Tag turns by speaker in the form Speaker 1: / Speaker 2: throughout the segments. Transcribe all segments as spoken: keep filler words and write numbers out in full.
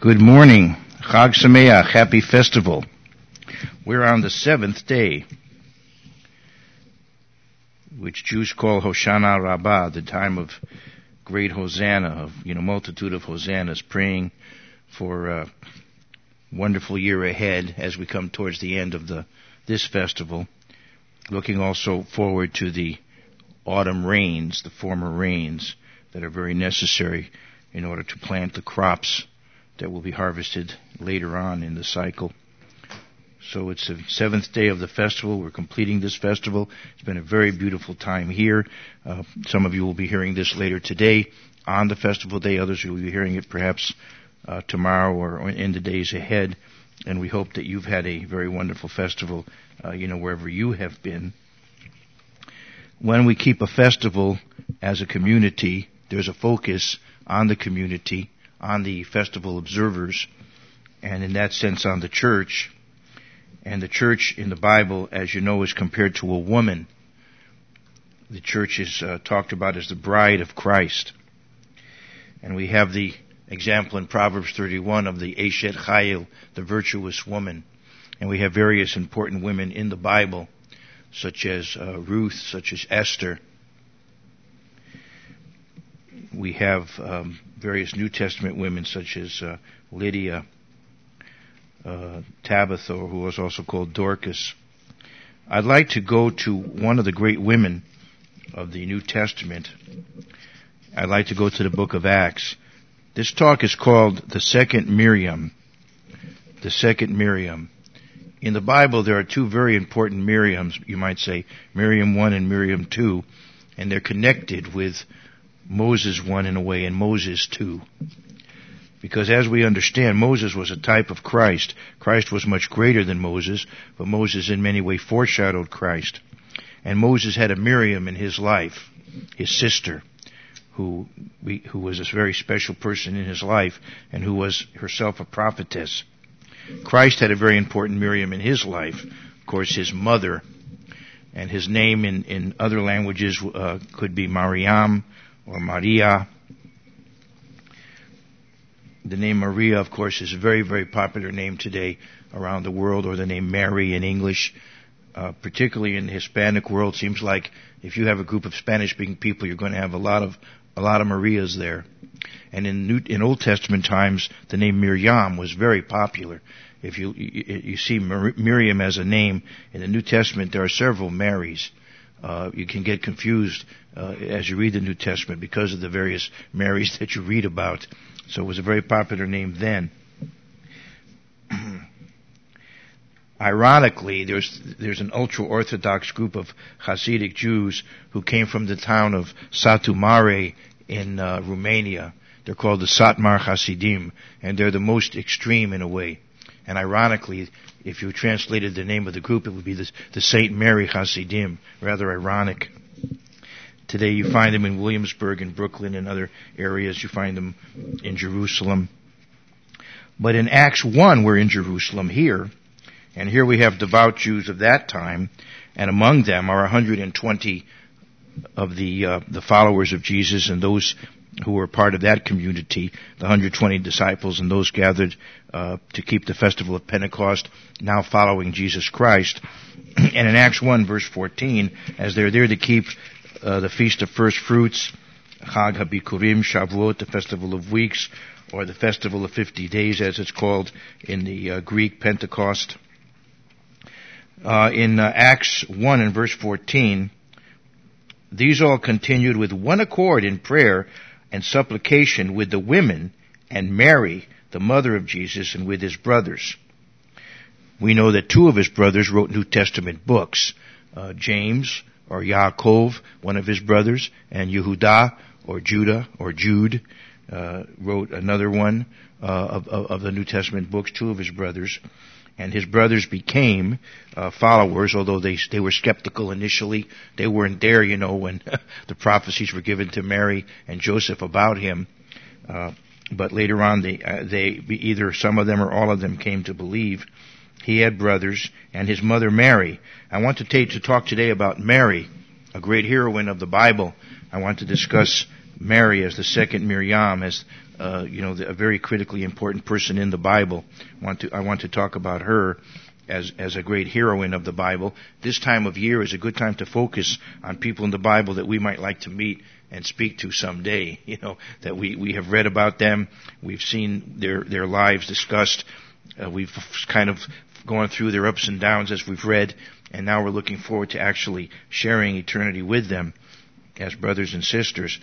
Speaker 1: Good morning. Chag Sameach, happy festival. We're on the seventh day, which Jews call Hoshana Rabbah, the time of great Hosanna, of, you know, multitude of Hosannas, praying for a wonderful year ahead as we come towards the end of the this festival, looking also forward to the autumn rains, the former rains that are very necessary in order to plant the crops that will be harvested later on in the cycle. So it's the seventh day of the festival. We're completing this festival. It's been a very beautiful time here. Uh, some of you will be hearing this later today on the festival day. Others will be hearing it perhaps uh, tomorrow or in the days ahead. And we hope that you've had a very wonderful festival, uh, you know, wherever you have been. When we keep a festival as a community, there's a focus on the community, on the festival observers, and in that sense on the church. And the church in the Bible, as you know, is compared to a woman. The church is uh, talked about as the bride of Christ. And we have the example in Proverbs thirty-one of the Eshet Chayil, the virtuous woman. And we have various important women in the Bible, such as uh, Ruth, such as Esther. We have um, various New Testament women, such as uh, Lydia, uh, Tabitha, who was also called Dorcas. I'd like to go to one of the great women of the New Testament. I'd like to go to the book of Acts. This talk is called the Second Miriam. The Second Miriam. In the Bible, there are two very important Miriams, you might say, Miriam one and Miriam two, and they're connected with Moses one in a way, and Moses two. Because as we understand, Moses was a type of Christ. Christ was much greater than Moses, but Moses in many ways foreshadowed Christ. And Moses had a Miriam in his life, his sister, who who was a very special person in his life, and who was herself a prophetess. Christ had a very important Miriam in his life, of course, his mother. And his name in, in other languages uh, could be Mariam, or Maria. The name Maria, of course, is a very, very popular name today around the world, or the name Mary in English. Uh, particularly in the Hispanic world, seems like if you have a group of Spanish-speaking people, you're going to have a lot of a lot of Marias there. And in New, in Old Testament times, the name Miriam was very popular. If you you, you see Mir- Miriam as a name in the New Testament, there are several Marys. Uh, you can get confused uh, as you read the New Testament because of the various Marys that you read about. So it was a very popular name then. Ironically, there's there's an ultra-Orthodox group of Hasidic Jews who came from the town of Satu Mare in uh, Romania. They're called the Satmar Hasidim, and they're the most extreme in a way. And ironically, if you translated the name of the group, it would be the, the Saint Mary Hasidim. Rather ironic. Today you find them in Williamsburg and Brooklyn and other areas. You find them in Jerusalem. But in Acts one, we're in Jerusalem here. And here we have devout Jews of that time. And among them are one hundred twenty of the uh, the followers of Jesus, and those who were part of that community, the one hundred twenty disciples, and those gathered uh, to keep the festival of Pentecost, now following Jesus Christ. And in Acts one, verse fourteen, as they're there to keep uh, the Feast of First Fruits, Chag HaBikurim, Shavuot, the Festival of Weeks, or the Festival of Fifty Days, as it's called in the uh, Greek Pentecost. Uh, in uh, Acts one and verse fourteen, these all continued with one accord in prayer and supplication with the women and Mary, the mother of Jesus, and with his brothers. We know that two of his brothers wrote New Testament books. Uh, James, or Yaakov, one of his brothers, and Yehuda, or Judah, or Jude, uh, wrote another one uh, of, of, of the New Testament books, two of his brothers. And his brothers became uh, followers, although they they were skeptical initially. They weren't there, you know, when the prophecies were given to Mary and Joseph about him. Uh, but later on, they uh, they either some of them or all of them came to believe. He had brothers, and his mother Mary. I want to take to talk today about Mary, a great heroine of the Bible. I want to discuss Mary as the second Miriam, as uh, you know, the, a very critically important person in the Bible. I want to I want to talk about her as as a great heroine of the Bible. This time of year is a good time to focus on people in the Bible that we might like to meet and speak to someday. You know, that we we have read about them, we've seen their their lives discussed, uh, we've kind of gone through their ups and downs as we've read, and now we're looking forward to actually sharing eternity with them as brothers and sisters.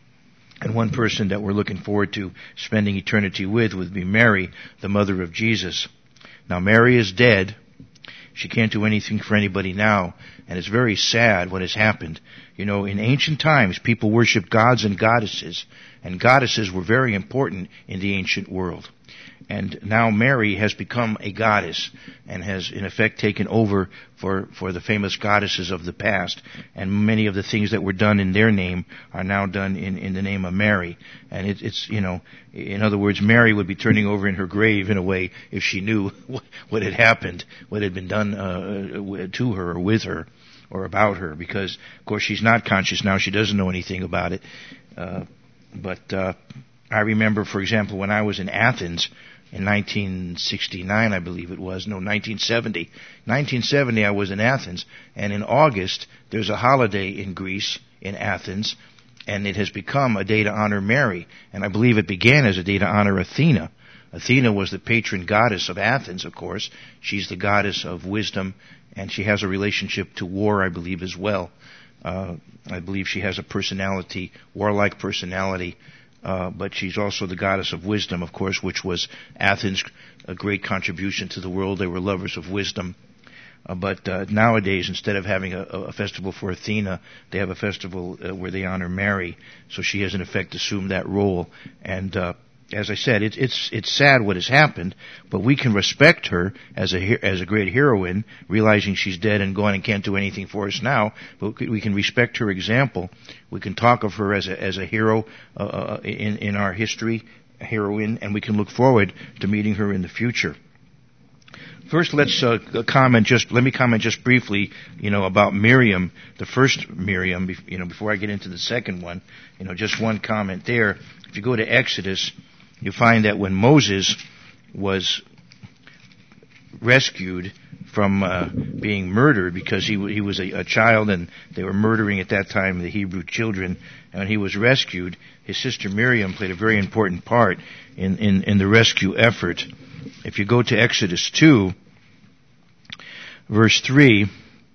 Speaker 1: And one person that we're looking forward to spending eternity with would be Mary, the mother of Jesus. Now, Mary is dead. She can't do anything for anybody now, and it's very sad what has happened. You know, in ancient times, people worshipped gods and goddesses, and goddesses were very important in the ancient world. And now Mary has become a goddess and has, in effect, taken over for, for the famous goddesses of the past. And many of the things that were done in their name are now done in, in the name of Mary. And it, it's, you know, in other words, Mary would be turning over in her grave in a way if she knew what, what had happened, what had been done uh, to her or with her or about her. Because, of course, she's not conscious now. She doesn't know anything about it. Uh, but uh, I remember, for example, when I was in Athens, in nineteen sixty-nine, I believe it was. No, nineteen seventy. nineteen seventy, I was in Athens. And in August, there's a holiday in Greece, in Athens. And it has become a day to honor Mary. And I believe it began as a day to honor Athena. Athena was the patron goddess of Athens, of course. She's the goddess of wisdom. And she has a relationship to war, I believe, as well. Uh, I believe she has a personality, warlike personality. Uh, but she's also the goddess of wisdom, of course, which was Athens' a great contribution to the world. They were lovers of wisdom. Uh, but uh, nowadays, instead of having a, a festival for Athena, they have a festival uh, where they honor Mary. So she has, in effect, assumed that role. And uh, as I said, it, it's it's sad what has happened, but we can respect her as a as a great heroine, realizing she's dead and gone and can't do anything for us now. But we can respect her example. We can talk of her as a as a hero uh, in in our history, a heroine, and we can look forward to meeting her in the future. First, let's uh, comment just. Let me comment just briefly, you know, about Miriam, the first Miriam. You know, before I get into the second one, you know, just one comment there. If you go to Exodus, you find that when Moses was rescued from uh, being murdered, because he he was a, a child and they were murdering at that time the Hebrew children, and when he was rescued, his sister Miriam played a very important part in, in, in the rescue effort. If you go to Exodus two, verse three,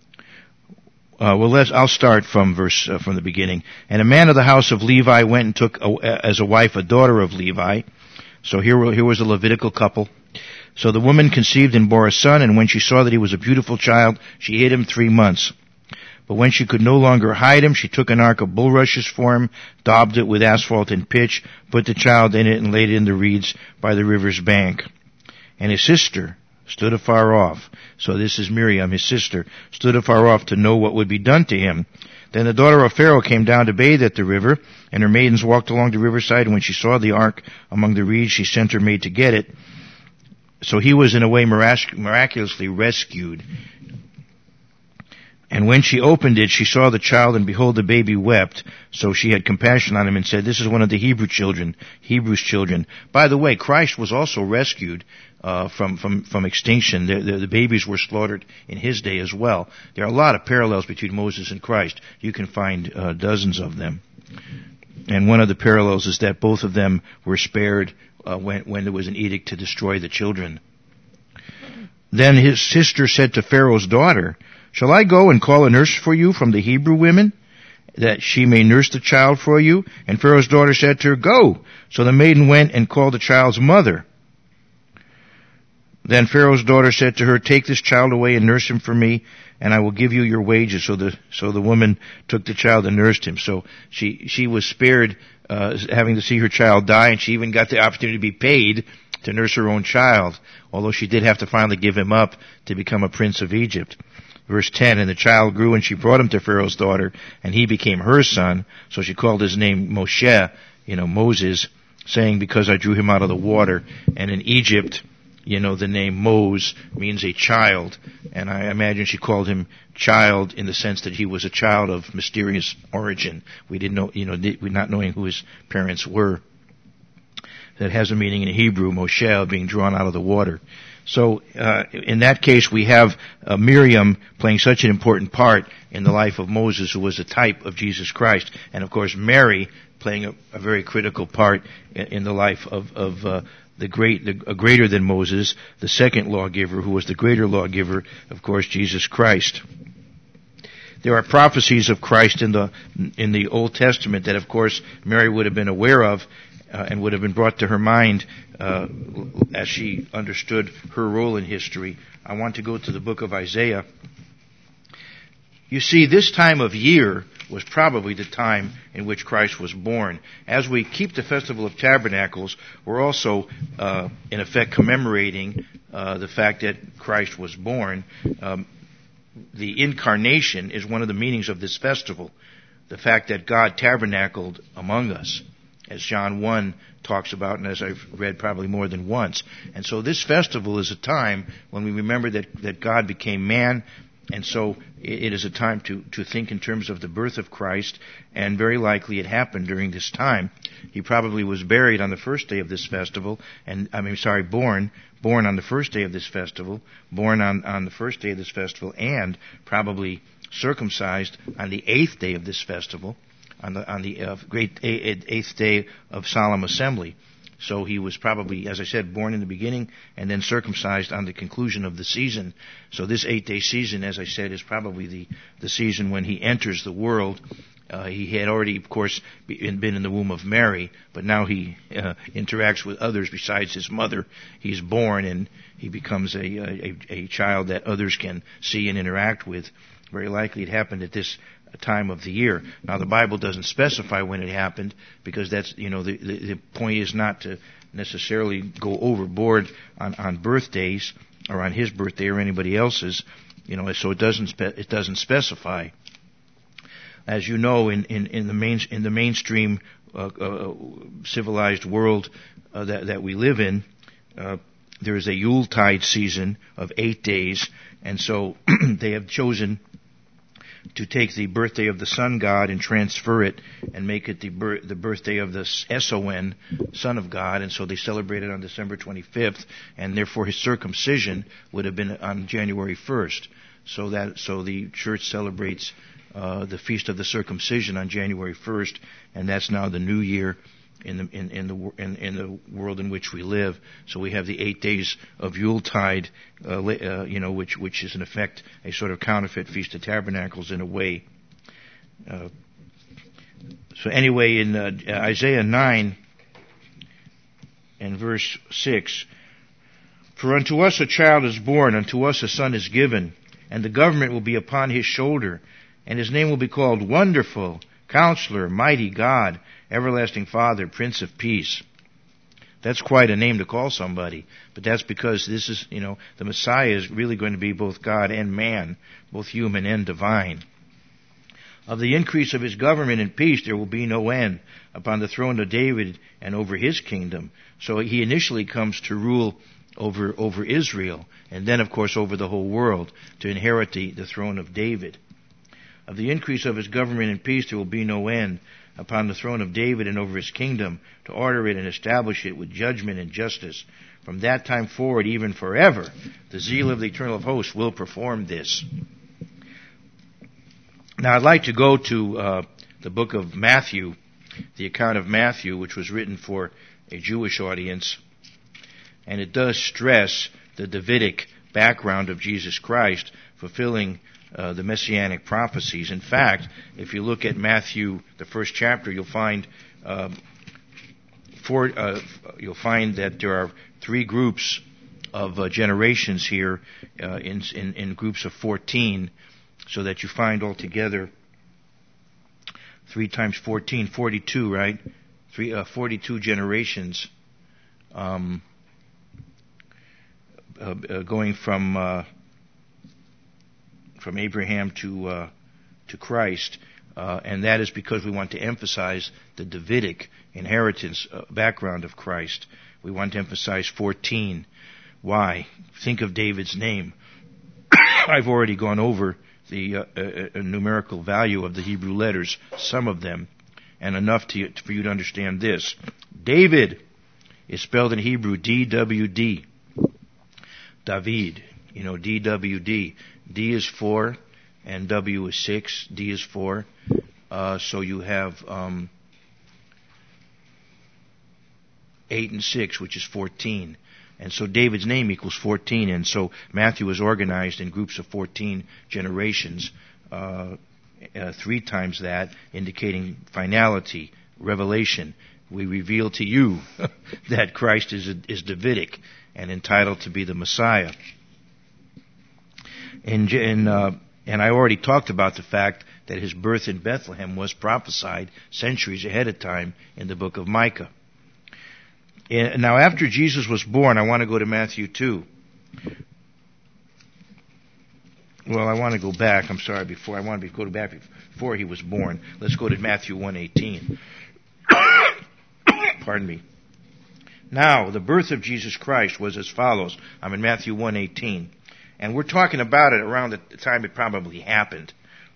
Speaker 1: uh, well, let's, I'll start from verse uh, from the beginning. And a man of the house of Levi went and took a, as a wife a daughter of Levi. So here, here was a Levitical couple. So the woman conceived and bore a son, and when she saw that he was a beautiful child, she hid him three months. But when she could no longer hide him, she took an ark of bulrushes for him, daubed it with asphalt and pitch, put the child in it, and laid it in the reeds by the river's bank. And his sister stood afar off. So this is Miriam, his sister, stood afar off to know what would be done to him. Then the daughter of Pharaoh came down to bathe at the river, and her maidens walked along the riverside, and when she saw the ark among the reeds, she sent her maid to get it. So he was in a way mirac- miraculously rescued. And when she opened it, she saw the child, and behold, the baby wept. So she had compassion on him and said, "This is one of the Hebrew children, Hebrews' children." By the way, Christ was also rescued uh, from, from, from extinction. The, the, the babies were slaughtered in his day as well. There are a lot of parallels between Moses and Christ. You can find uh, dozens of them. And one of the parallels is that both of them were spared uh, when, when there was an edict to destroy the children. Then his sister said to Pharaoh's daughter, "Shall I go and call a nurse for you from the Hebrew women, that she may nurse the child for you?" And Pharaoh's daughter said to her, "Go." So the maiden went and called the child's mother. Then Pharaoh's daughter said to her, "Take this child away and nurse him for me, and I will give you your wages." So the so the woman took the child and nursed him. So she she was spared uh, having to see her child die, and she even got the opportunity to be paid to nurse her own child, although she did have to finally give him up to become a prince of Egypt. Verse ten, and the child grew, and she brought him to Pharaoh's daughter, and he became her son. So she called his name Moshe, you know, Moses, saying, "Because I drew him out of the water." And in Egypt, you know, the name Mose means a child, and I imagine she called him child in the sense that he was a child of mysterious origin. We didn't know, you know, we're not knowing who his parents were. That has a meaning in Hebrew, Moshe, being drawn out of the water. So, uh, in that case, we have uh, Miriam playing such an important part in the life of Moses, who was a type of Jesus Christ, and of course Mary playing a, a very critical part in, in the life of, of uh, the great, the uh, greater than Moses, the second lawgiver, who was the greater lawgiver, of course, Jesus Christ. There are prophecies of Christ in the in the Old Testament that, of course, Mary would have been aware of. Uh, and would have been brought to her mind uh, as she understood her role in history. I want to go to the book of Isaiah. You see, this time of year was probably the time in which Christ was born. As we keep the Festival of Tabernacles, we're also, uh, in effect, commemorating uh, the fact that Christ was born. Um, the incarnation is one of the meanings of this festival. The fact that God tabernacled among us, as John one talks about, and as I've read probably more than once. And so this festival is a time when we remember that, that God became man, and so it, it is a time to, to think in terms of the birth of Christ, and very likely it happened during this time. He probably was buried on the first day of this festival, and, I mean, sorry, born, born on the first day of this festival, born on, on the first day of this festival, and probably circumcised on the eighth day of this festival, on the on the uh, great eighth day of solemn assembly. So he was probably, as I said, born in the beginning and then circumcised on the conclusion of the season. So this eight-day season, as I said, is probably the, the season when he enters the world. Uh, he had already, of course, been in the womb of Mary, but now he uh, interacts with others besides his mother. He's born and he becomes a, a, a child that others can see and interact with. Very likely it happened at this time of the year. Now, the Bible doesn't specify when it happened, because that's, you know, the, the, the point is not to necessarily go overboard on, on birthdays or on his birthday or anybody else's, you know, so it doesn't spe- it doesn't specify. As you know, in, in, in the main in the mainstream uh, uh, civilized world uh, that that we live in, uh, there is a Yuletide season of eight days, and so they have chosen to take the birthday of the sun god and transfer it and make it the bir- the birthday of the S O N, Son of God, and so they celebrate it on December twenty-fifth, and therefore his circumcision would have been on January first. So that so the church celebrates uh, the feast of the circumcision on January first, and that's now the new year in the in, in the in, in the world in which we live. So we have the eight days of Yuletide, uh, uh, you know, which which is in effect a sort of counterfeit Feast of Tabernacles in a way. Uh, so anyway, in uh, Isaiah nine and verse six, for unto us a child is born, unto us a son is given, and the government will be upon his shoulder, and his name will be called Wonderful, Counselor, Mighty God, Everlasting Father, Prince of Peace. That's quite a name to call somebody, but that's because this is, you know, the Messiah is really going to be both God and man, both human and divine. Of the increase of his government and peace there will be no end upon the throne of David and over his kingdom. So he initially comes to rule over over Israel, and then of course over the whole world, to inherit the, the throne of David. Of the increase of his government and peace there will be no end upon the throne of David and over his kingdom, to order it and establish it with judgment and justice. From that time forward, even forever, the zeal of the eternal host will perform this. Now I'd like to go to uh, the book of Matthew, the account of Matthew, which was written for a Jewish audience, and it does stress the Davidic background of Jesus Christ fulfilling uh, the messianic prophecies. In fact, if you look at Matthew, the first chapter, you'll find uh, four, uh, you'll find that there are three groups of uh, generations here uh, in, in in groups of fourteen. So that you find altogether three times fourteen, forty-two, right? Three, uh, forty-two generations, um, uh, uh, going from uh, from Abraham to uh, to Christ, uh, and that is because we want to emphasize the Davidic inheritance uh, background of Christ. We want to emphasize fourteen. Why? Think of David's name. I've already gone over the uh, uh, numerical value of the Hebrew letters, some of them, and enough to, for you to understand this. David is spelled in Hebrew D W D. David, you know, D W D. D is four, and W is six. D is four. Uh, so you have um, eight and six, which is fourteen. And so David's name equals fourteen. And so Matthew is organized in groups of fourteen generations, uh, uh, three times that, indicating finality, revelation. We reveal to you that Christ is, is Davidic and entitled to be the Messiah. And, and, uh, and I already talked about the fact that his birth in Bethlehem was prophesied centuries ahead of time in the book of Micah. And now, after Jesus was born, I want to go to Matthew two. Well, I want to go back. I'm sorry. Before I want to go back before he was born. Let's go to Matthew one eighteen. Pardon me. Now, the birth of Jesus Christ was as follows. I'm in Matthew one eighteen. And we're talking about it around the time it probably happened.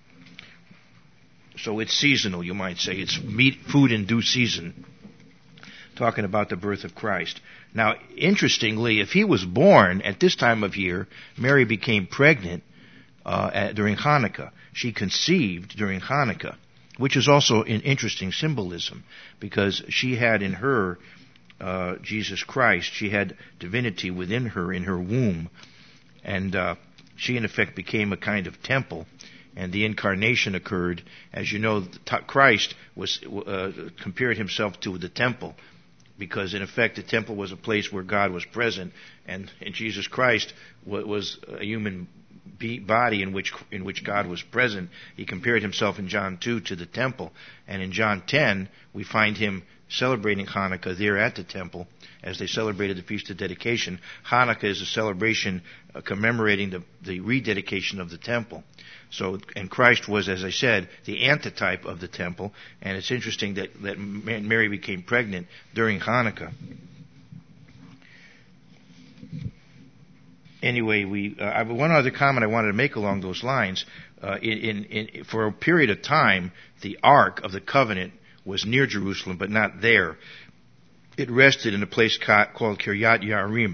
Speaker 1: So it's seasonal, you might say. It's meat, food in due season. Talking about the birth of Christ. Now, interestingly, if he was born at this time of year, Mary became pregnant uh, at, during Hanukkah. She conceived during Hanukkah, which is also an interesting symbolism, because she had in her uh, Jesus Christ. She had divinity within her, in her womb, and uh, she, in effect, became a kind of temple. And the incarnation occurred. As you know, Christ was uh, compared himself to the temple, because in effect the temple was a place where God was present, and, and Jesus Christ was a human body in which in which God was present. He compared himself in John two to the temple, and in John ten we find him celebrating Hanukkah there at the temple as they celebrated the Feast of Dedication. Hanukkah is a celebration uh, commemorating the, the rededication of the temple. So, and Christ was, as I said, the antitype of the temple, and it's interesting that, that Mary became pregnant during Hanukkah. Anyway, we uh, one other comment I wanted to make along those lines. Uh, in, in, in, for a period of time, the Ark of the Covenant was near Jerusalem, but not there. It rested in a place called Kiryat Yarim,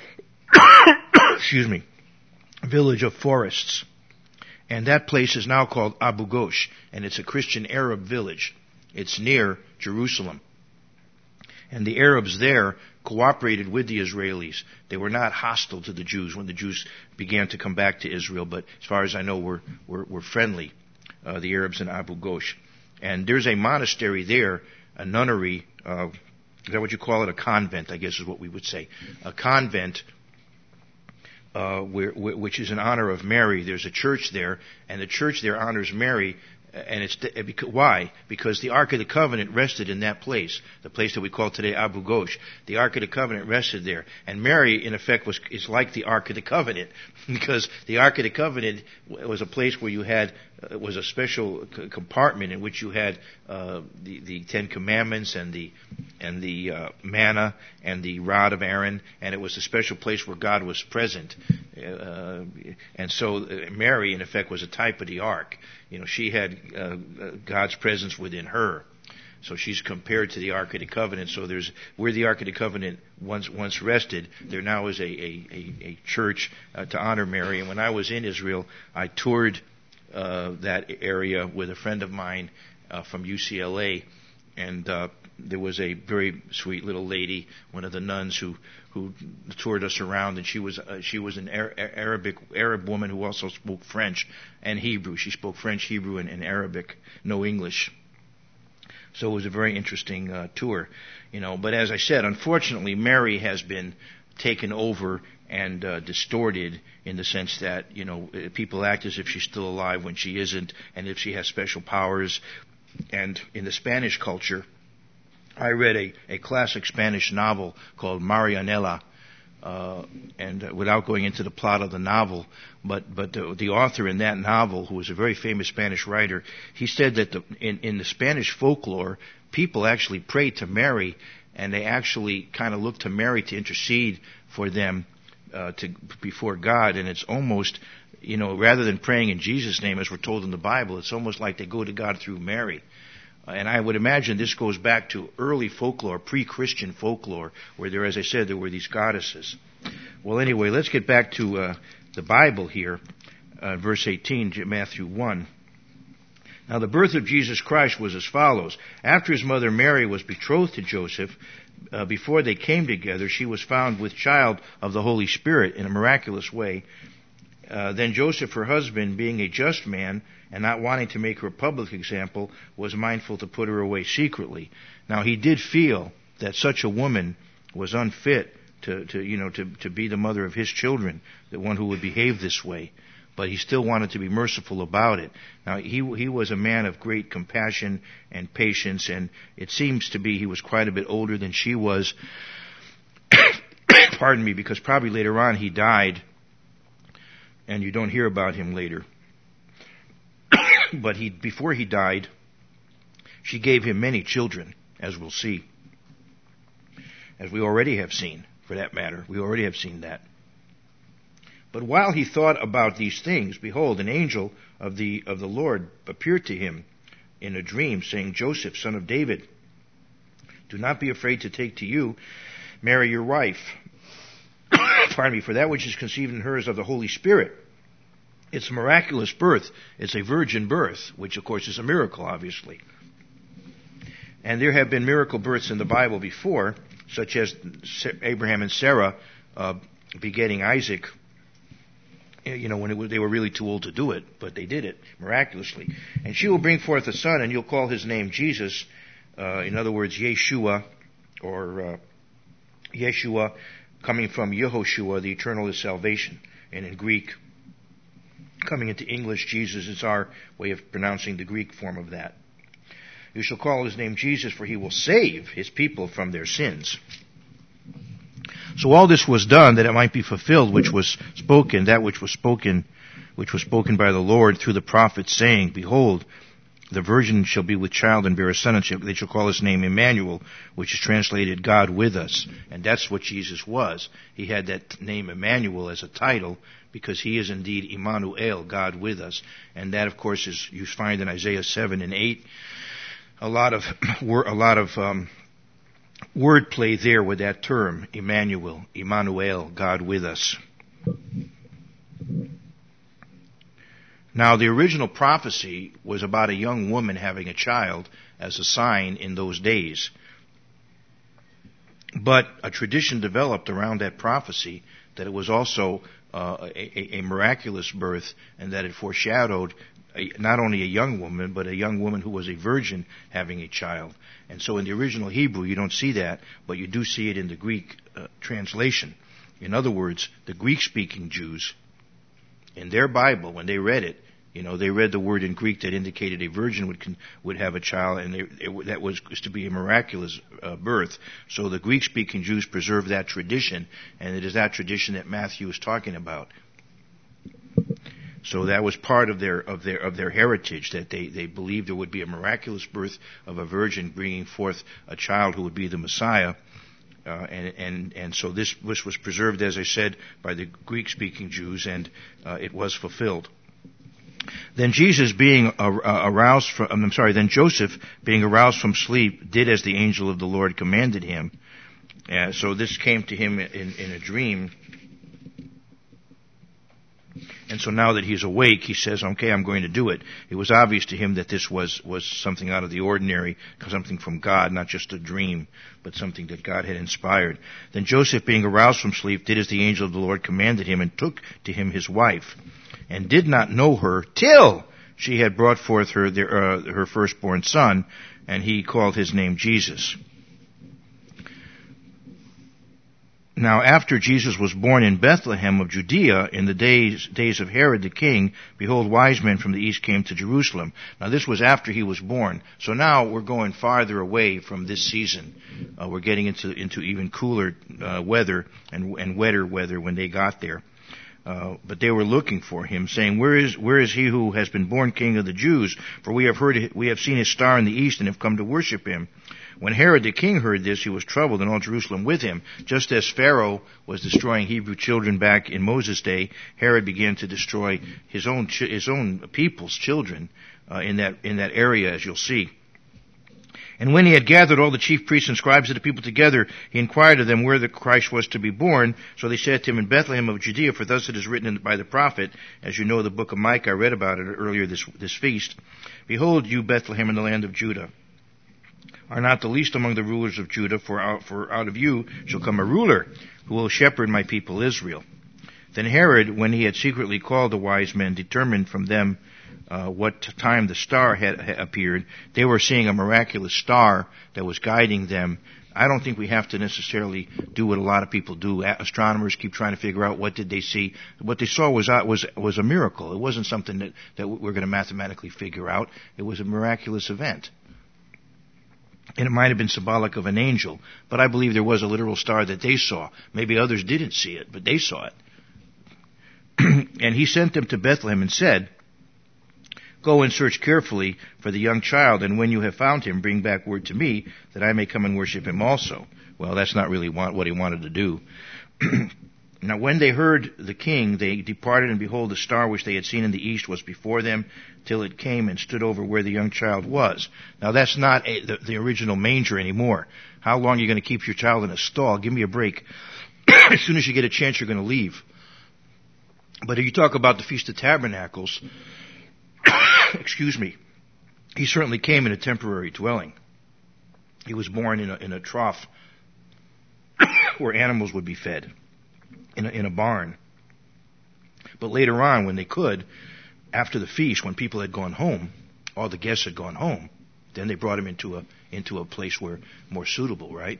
Speaker 1: excuse me, village of forests. And that place is now called Abu Ghosh, and it's a Christian Arab village. It's near Jerusalem. And the Arabs there cooperated with the Israelis. They were not hostile to the Jews when the Jews began to come back to Israel, but as far as I know, were, were, were friendly, uh, the Arabs in Abu Ghosh. And there's a monastery there, a nunnery, uh, is that what you call it? A convent, I guess is what we would say. A convent, uh, where, which is in honor of Mary. There's a church there, and the church there honors Mary. And it's why? Because the Ark of the Covenant rested in that place, the place that we call today Abu Ghosh. The Ark of the Covenant rested there, and Mary, in effect, was is like the Ark of the Covenant, because the Ark of the Covenant was a place where you had uh, was a special c- compartment in which you had uh, the the Ten Commandments and the and the uh, manna and the rod of Aaron, and it was a special place where God was present. Uh, and so uh, Mary, in effect, was a type of the Ark. You know, she had uh, God's presence within her. So she's compared to the Ark of the Covenant. So there's where the Ark of the Covenant once once rested, there now is a, a, a, a church uh, to honor Mary. And when I was in Israel, I toured uh, that area with a friend of mine uh, from U C L A. And uh, there was a very sweet little lady, one of the nuns who who toured us around, and she was uh, she was an Arabic Arab woman who also spoke French and Hebrew. She spoke French, Hebrew, and, and Arabic, no English. So it was a very interesting uh, tour, you know. But as I said, unfortunately, Mary has been taken over and uh, distorted in the sense that, you know, people act as if she's still alive when she isn't, and if she has special powers. And in the Spanish culture, I read a, a classic Spanish novel called Marianela, uh, and uh, without going into the plot of the novel, but but the, the author in that novel, who was a very famous Spanish writer, he said that the, in, in the Spanish folklore, people actually prayed to Mary, and they actually kind of looked to Mary to intercede for them uh, to before God, and it's almost, you know, rather than praying in Jesus' name as we're told in the Bible, it's almost like they go to God through Mary. And I would imagine this goes back to early folklore, pre-Christian folklore, where there, as I said, there were these goddesses. Well, anyway, let's get back to uh, the Bible here, uh, verse eighteen, Matthew one. Now, the birth of Jesus Christ was as follows. After his mother Mary was betrothed to Joseph, uh, before they came together, she was found with child of the Holy Spirit in a miraculous way. Uh, then Joseph, her husband, being a just man, and not wanting to make her a public example, was mindful to put her away secretly. Now, he did feel that such a woman was unfit to, to you know, to, to be the mother of his children, the one who would behave this way. But he still wanted to be merciful about it. Now, he he was a man of great compassion and patience, and it seems to be he was quite a bit older than she was. Pardon me, because probably later on he died, and you don't hear about him later. But he, before he died, she gave him many children, as we'll see. As we already have seen, for that matter. We already have seen that. But while he thought about these things, behold, an angel of the of the Lord appeared to him in a dream, saying, Joseph, son of David, do not be afraid to take to you Mary your wife. Pardon me, for that which is conceived in her is of the Holy Spirit. It's a miraculous birth. It's a virgin birth, which of course is a miracle, obviously. And there have been miracle births in the Bible before, such as Abraham and Sarah uh, begetting Isaac. You know, when it was, they were really too old to do it, but they did it miraculously. And she will bring forth a son, and you'll call his name Jesus. Uh, in other words, Yeshua, or uh, Yeshua, coming from Yehoshua, the eternal is salvation. And in Greek, coming into English, Jesus is our way of pronouncing the Greek form of that. You shall call his name Jesus, for he will save his people from their sins. So all this was done that it might be fulfilled, which was spoken, that which was spoken, which was spoken by the Lord through the prophets, saying, Behold, the virgin shall be with child and bear a son, and they shall call his name Emmanuel, which is translated God with us. And that's what Jesus was. He had that name Emmanuel as a title, because he is indeed Emmanuel, God with us. And that, of course, is you find in Isaiah seven and eight a lot of a lot of um, wordplay there with that term, Emmanuel, Emmanuel, God with us. Now, the original prophecy was about a young woman having a child as a sign in those days. But a tradition developed around that prophecy that it was also uh, a, a miraculous birth, and that it foreshadowed a, not only a young woman, but a young woman who was a virgin having a child. And so in the original Hebrew, you don't see that, but you do see it in the Greek uh, translation. In other words, the Greek-speaking Jews, in their Bible, when they read it, you know, they read the word in Greek that indicated a virgin would would have a child, and they, it, that was to be a miraculous uh, birth. So the Greek-speaking Jews preserved that tradition, and it is that tradition that Matthew is talking about. So that was part of their of their of their heritage, that they, they believed there would be a miraculous birth of a virgin bringing forth a child who would be the Messiah. Uh, and, and and so this, this was preserved, as I said, by the Greek-speaking Jews, and uh, it was fulfilled. Then Jesus, being aroused from, I'm sorry, then Joseph, being aroused from sleep, did as the angel of the Lord commanded him. Uh, so this came to him in, in a dream. And so now that he's awake, he says, okay, I'm going to do it. It was obvious to him that this was, was something out of the ordinary, something from God, not just a dream, but something that God had inspired. Then Joseph, being aroused from sleep, did as the angel of the Lord commanded him, and took to him his wife, and did not know her till she had brought forth her, their, uh, her firstborn son, and he called his name Jesus. Now, after Jesus was born in Bethlehem of Judea, in the days days of Herod the king, behold, wise men from the east came to Jerusalem. Now, this was after he was born. So now we're going farther away from this season. Uh, we're getting into into even cooler uh, weather and, and wetter weather when they got there. Uh, but they were looking for him, saying, "Where is where is he who has been born King of the Jews? For we have heard we have seen his star in the east and have come to worship him." When Herod the king heard this, he was troubled, and all Jerusalem with him. Just as Pharaoh was destroying Hebrew children back in Moses' day, Herod began to destroy his own his own people's children uh, in that in that area, as you'll see. And when he had gathered all the chief priests and scribes of the people together, he inquired of them where the Christ was to be born. So they said to him, in Bethlehem of Judea, for thus it is written by the prophet, as you know, the book of Micah, I read about it earlier this, this feast. Behold, you Bethlehem in the land of Judah are not the least among the rulers of Judah, for out, for out of you shall come a ruler who will shepherd my people Israel. Then Herod, when he had secretly called the wise men, determined from them Uh, what time the star had, had appeared. They were seeing a miraculous star that was guiding them. I don't think we have to necessarily do what a lot of people do. Astronomers keep trying to figure out what did they see. What they saw was uh, was was a miracle. It wasn't something that, that we're going to mathematically figure out. It was a miraculous event. And it might have been symbolic of an angel, but I believe there was a literal star that they saw. Maybe others didn't see it, but they saw it. And he sent them to Bethlehem and said, go and search carefully for the young child, and when you have found him, bring back word to me, that I may come and worship him also. Well, that's not really what he wanted to do. Now when they heard the king, they departed, and behold, the star which they had seen in the east was before them, till it came and stood over where the young child was. Now that's not a, the, the original manger anymore. How long are you going to keep your child in a stall? Give me a break. As soon as you get a chance, you're going to leave. But if you talk about the Feast of Tabernacles, excuse me, he certainly came in a temporary dwelling. He was born in a, in a trough where animals would be fed, in a, in a barn. But later on, when they could, after the feast, when people had gone home, all the guests had gone home, then they brought him into a into a place where more suitable, right?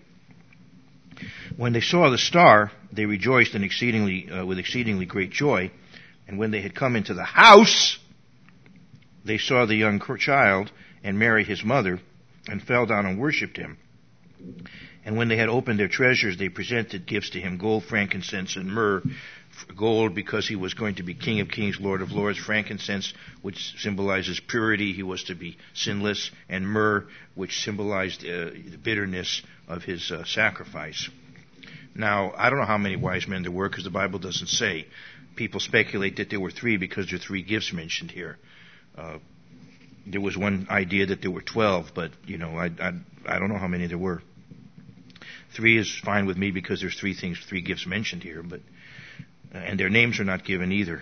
Speaker 1: When they saw the star, they rejoiced in exceedingly uh, with exceedingly great joy. And when they had come into the house, they saw the young child and Mary his mother, and fell down and worshipped him. And when they had opened their treasures, they presented gifts to him, gold, frankincense, and myrrh. Gold, because he was going to be King of Kings, Lord of Lords. Frankincense, which symbolizes purity, he was to be sinless. And myrrh, which symbolized uh, the bitterness of his uh, sacrifice. Now, I don't know how many wise men there were, because the Bible doesn't say. People speculate that there were three, because there are three gifts mentioned here. Uh, there was one idea that there were twelve, but, you know, I, I, I don't know how many there were. Three is fine with me because there's three things, three gifts mentioned here, but, uh, and their names are not given either.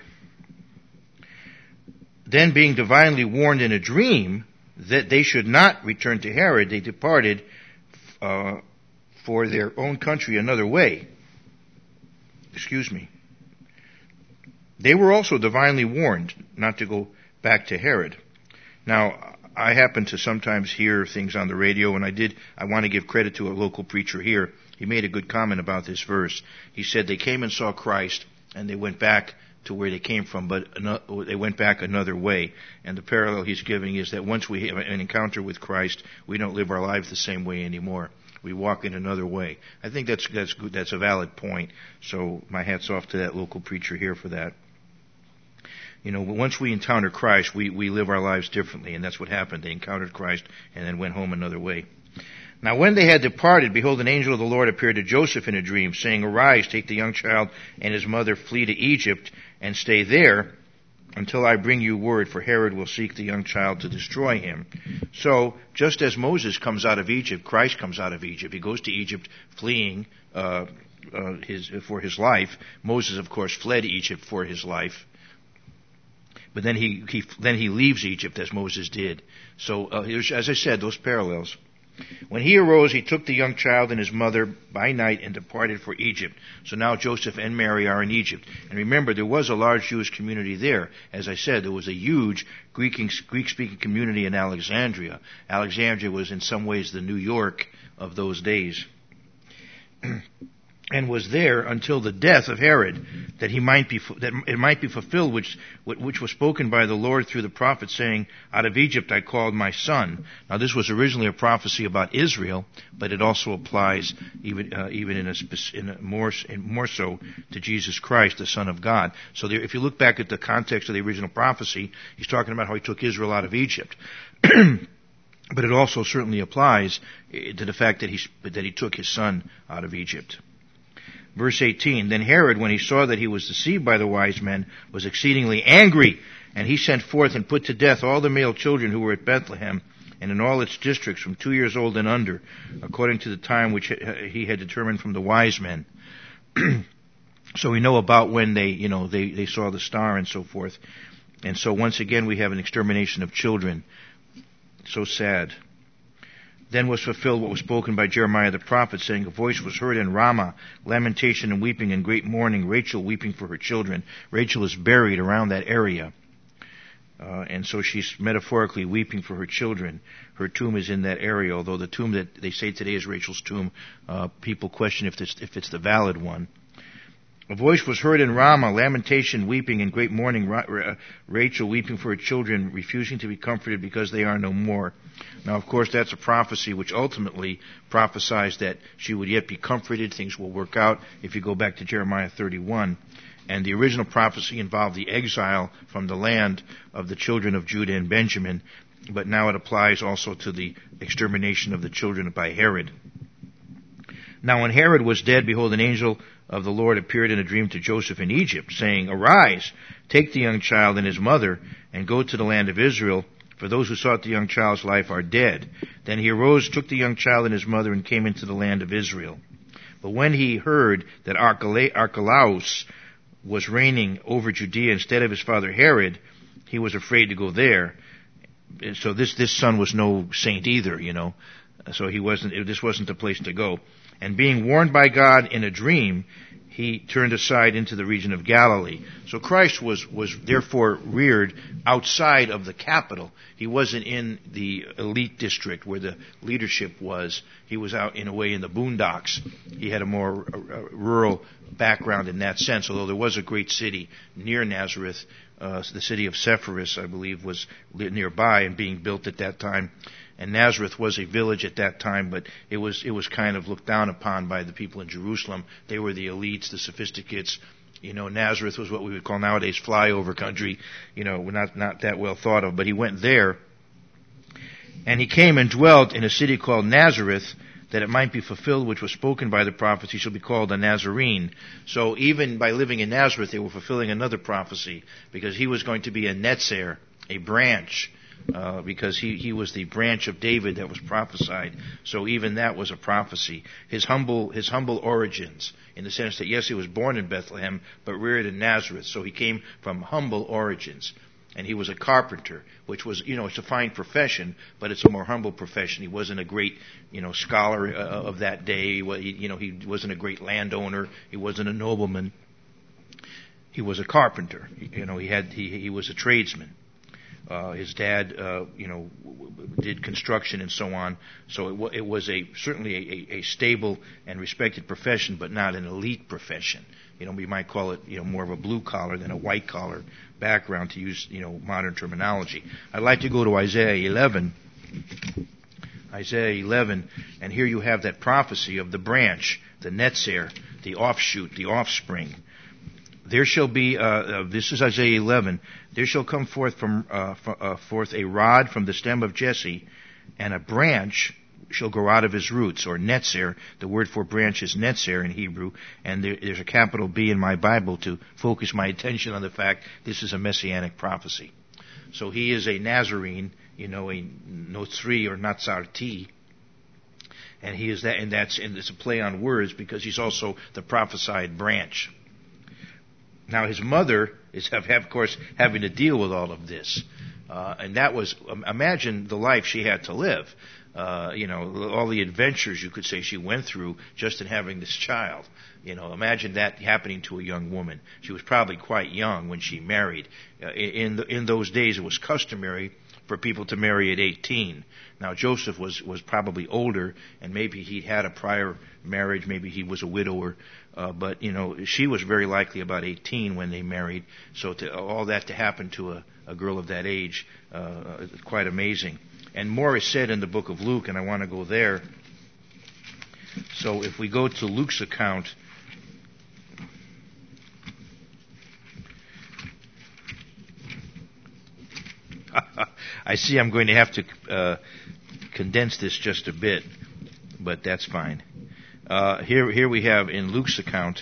Speaker 1: Then being divinely warned in a dream that they should not return to Herod, they departed, uh, for their own country another way. Excuse me. They were also divinely warned not to go back to Herod. Now, I happen to sometimes hear things on the radio, and I did, I want to give credit to a local preacher here. He made a good comment about this verse. He said they came and saw Christ, and they went back to where they came from, but they went back another way. And the parallel he's giving is that once we have an encounter with Christ, we don't live our lives the same way anymore. We walk in another way. I think that's, that's good. That's a valid point. So my hat's off to that local preacher here for that. You know, once we encounter Christ, we, we live our lives differently, and that's what happened. They encountered Christ and then went home another way. Now when they had departed, behold, an angel of the Lord appeared to Joseph in a dream, saying, Arise, take the young child and his mother, flee to Egypt, and stay there until I bring you word, for Herod will seek the young child to destroy him. So, just as Moses comes out of Egypt, Christ comes out of Egypt. He goes to Egypt fleeing uh, uh, his, for his life. Moses, of course, fled Egypt for his life. But then he, he then he leaves Egypt as Moses did. So, uh, as I said, those parallels. When he arose, he took the young child and his mother by night and departed for Egypt. So now Joseph and Mary are in Egypt. And remember, there was a large Jewish community there. As I said, there was a huge Greek-speaking community in Alexandria. Alexandria was in some ways the New York of those days. And was there until the death of Herod, that he might be that it might be fulfilled, which which was spoken by the Lord through the prophet, saying, "Out of Egypt I called my son." Now, this was originally a prophecy about Israel, but it also applies even uh, even in a, in a more in more so to Jesus Christ, the Son of God. So, there, if you look back at the context of the original prophecy, he's talking about how he took Israel out of Egypt. but it also certainly applies to the fact that he, that he took his son out of Egypt. Verse eighteen, then Herod, when he saw that he was deceived by the wise men, was exceedingly angry, and he sent forth and put to death all the male children who were at Bethlehem, and in all its districts from two years old and under, according to the time which he had determined from the wise men. So we know about when they, you know, they, they saw the star and so forth. And so once again we have an extermination of children. So sad. Then was fulfilled what was spoken by Jeremiah the prophet, saying, a voice was heard in Ramah, lamentation and weeping and great mourning, Rachel weeping for her children. Rachel is buried around that area. Uh, and so she's metaphorically weeping for her children. Her tomb is in that area, although the tomb that they say today is Rachel's tomb, uh, people question if it's, if it's the valid one. A voice was heard in Ramah, lamentation, weeping, and great mourning, Ra- Rachel weeping for her children, refusing to be comforted because they are no more. Now, of course, that's a prophecy which ultimately prophesies that she would yet be comforted, things will work out, if you go back to Jeremiah thirty-one. And the original prophecy involved the exile from the land of the children of Judah and Benjamin, but now it applies also to the extermination of the children by Herod. Now when Herod was dead, behold, an angel of the Lord appeared in a dream to Joseph in Egypt, saying, arise, take the young child and his mother, and go to the land of Israel, for those who sought the young child's life are dead. Then he arose, took the young child and his mother, and came into the land of Israel. But when he heard that Archelaus was reigning over Judea instead of his father Herod, he was afraid to go there. So this, this son was no saint either, you know. So he wasn't, this wasn't the place to go. And being warned by God in a dream, he turned aside into the region of Galilee. So Christ was, was therefore reared outside of the capital. He wasn't in the elite district where the leadership was. He was out in a way in the boondocks. He had a more uh, rural background in that sense, although there was a great city near Nazareth. Uh, the city of Sepphoris, I believe, was nearby and being built at that time. And Nazareth was a village at that time, but it was it was kind of looked down upon by the people in Jerusalem. They were the elites, the sophisticates. You know, Nazareth was what we would call nowadays flyover country. You know, not not that well thought of. But he went there, and he came and dwelt in a city called Nazareth, that it might be fulfilled which was spoken by the prophets, he shall be called a Nazarene. So even by living in Nazareth, they were fulfilling another prophecy, because he was going to be a netzer, a branch. Uh, because he, he was the branch of David that was prophesied. So even that was a prophecy. His humble, his humble origins, in the sense that yes, he was born in Bethlehem, but reared in Nazareth. So he came from humble origins. And he was a carpenter, which was, you know, it's a fine profession, but it's a more humble profession. He wasn't a great, you know, scholar uh, of that day. He, you know, he wasn't a great landowner. He wasn't a nobleman. He was a carpenter. You know, he had, he, he was a tradesman. Uh, his dad, uh, you know, w- w- did construction and so on. So it, w- it was a certainly a, a, a stable and respected profession, but not an elite profession. You know, we might call it, you know, more of a blue collar than a white collar background, to use, you know, modern terminology. I'd like to go to Isaiah eleven. Isaiah eleven, and here you have that prophecy of the branch, the netzer, the offshoot, the offspring. There shall be, uh, uh, this is Isaiah eleven, there shall come forth from uh, f- uh, forth a rod from the stem of Jesse, and a branch shall grow out of his roots, or netzer. The word for branch is netzer in Hebrew, and there, there's a capital B in my Bible to focus my attention on the fact this is a messianic prophecy. So he is a Nazarene, you know, a Notzri or Nazarti, and he is that, and that's, and it's a play on words because he's also the prophesied branch. Now his mother is, of course, having to deal with all of this. Uh, and that was, imagine the life she had to live. Uh, you know, all the adventures you could say she went through just in having this child. You know, imagine that happening to a young woman. She was probably quite young when she married. Uh, in, the, in those days, it was customary for people to marry at eighteen. Now, Joseph was, was probably older, and maybe he'd had a prior marriage, maybe he was a widower, uh, but, you know, she was very likely about eighteen when they married, so to, all that to happen to a, a girl of that age, uh, is quite amazing. And more is said in the book of Luke, and I want to go there. So if we go to Luke's account, I see I'm going to have to uh, condense this just a bit, but that's fine. Uh, here, here we have in Luke's account.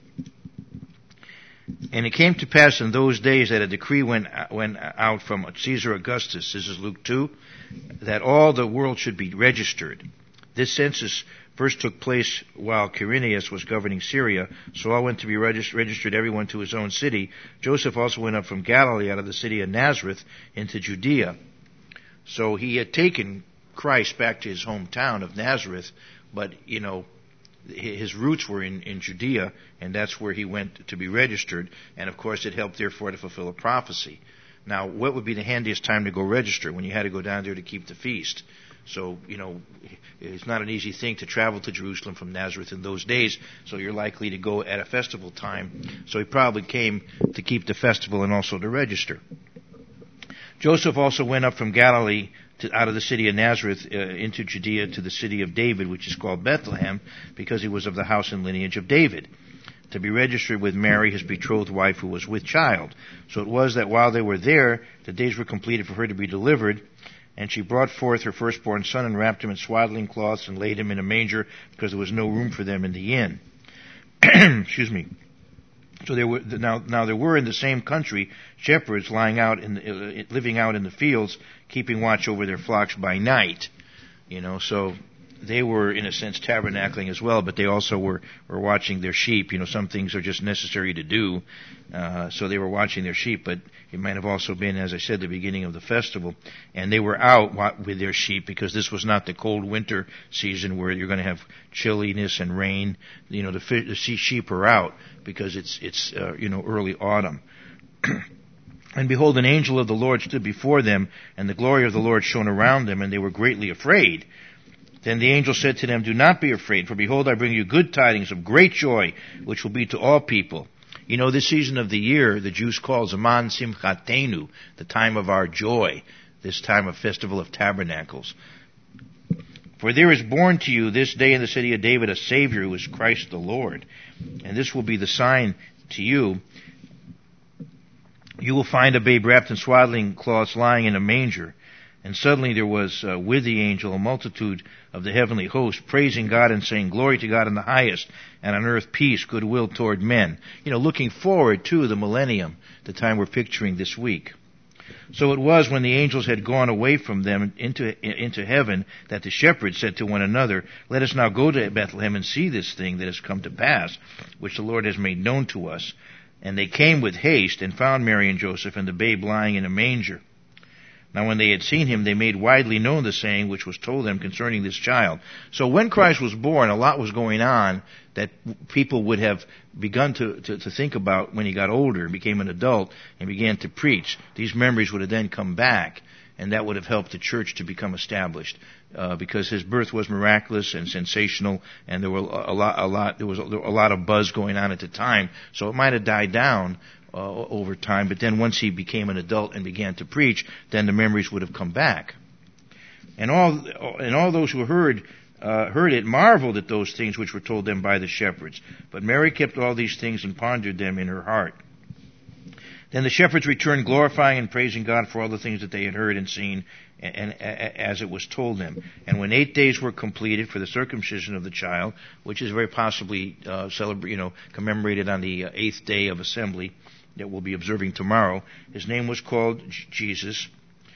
Speaker 1: And it came to pass in those days that a decree went went out from Caesar Augustus, this is Luke two, that all the world should be registered. This census first took place while Quirinius was governing Syria, so all went to be regist- registered, everyone to his own city. Joseph also went up from Galilee out of the city of Nazareth into Judea. So he had taken Christ back to his hometown of Nazareth, but, you know, his roots were in, in Judea, and that's where he went to be registered. And, of course, it helped, therefore, to fulfill a prophecy. Now, what would be the handiest time to go register? When you had to go down there to keep the feast. So, you know, it's not an easy thing to travel to Jerusalem from Nazareth in those days, so you're likely to go at a festival time. So he probably came to keep the festival and also to register. Joseph also went up from Galilee to, out of the city of Nazareth uh, into Judea to the city of David, which is called Bethlehem, because he was of the house and lineage of David, to be registered with Mary, his betrothed wife, who was with child. So it was that while they were there, the days were completed for her to be delivered, and she brought forth her firstborn son and wrapped him in swaddling cloths and laid him in a manger because there was no room for them in the inn. Excuse me. So there were now. Now there were in the same country shepherds lying out in, uh, living out in the fields, keeping watch over their flocks by night. You know, so they were in a sense tabernacling as well, but they also were, were watching their sheep. You know, some things are just necessary to do, uh, so they were watching their sheep. But it might have also been, as I said, the beginning of the festival, and they were out with their sheep because this was not the cold winter season where you're going to have chilliness and rain. You know, the, fish, the sheep are out because it's it's uh, you know early autumn. And behold, an angel of the Lord stood before them, and the glory of the Lord shone around them, and they were greatly afraid. Then the angel said to them, "Do not be afraid, for behold, I bring you good tidings of great joy, which will be to all people." You know, this season of the year, the Jews call Zaman Simchatenu, the time of our joy, this time of Festival of Tabernacles. "For there is born to you this day in the city of David a Savior, who is Christ the Lord. And this will be the sign to you. You will find a babe wrapped in swaddling cloths lying in a manger." And suddenly there was uh, with the angel a multitude of the heavenly host, praising God and saying, "Glory to God in the highest, and on earth peace, goodwill toward men." You know, looking forward to the millennium, the time we're picturing this week. So it was when the angels had gone away from them into into heaven that the shepherds said to one another, "Let us now go to Bethlehem and see this thing that has come to pass, which the Lord has made known to us." And they came with haste and found Mary and Joseph and the babe lying in a manger. Now when they had seen him, they made widely known the saying which was told them concerning this child. So when Christ was born, a lot was going on that people would have begun to, to, to think about when he got older, became an adult, and began to preach. These memories would have then come back, and that would have helped the church to become established. Uh, because his birth was miraculous and sensational, and there were a lot, a lot, there was a, a lot of buzz going on at the time. So it might have died down Uh, over time, but then once he became an adult and began to preach, then the memories would have come back. And all and all those who heard uh, heard it marveled at those things which were told them by the shepherds. But Mary kept all these things and pondered them in her heart. Then the shepherds returned, glorifying and praising God for all the things that they had heard and seen, and, and, and as it was told them. And when eight days were completed for the circumcision of the child, which is very possibly uh, celebrate, you know, commemorated on the eighth day of assembly that we'll be observing tomorrow, his name was called Jesus,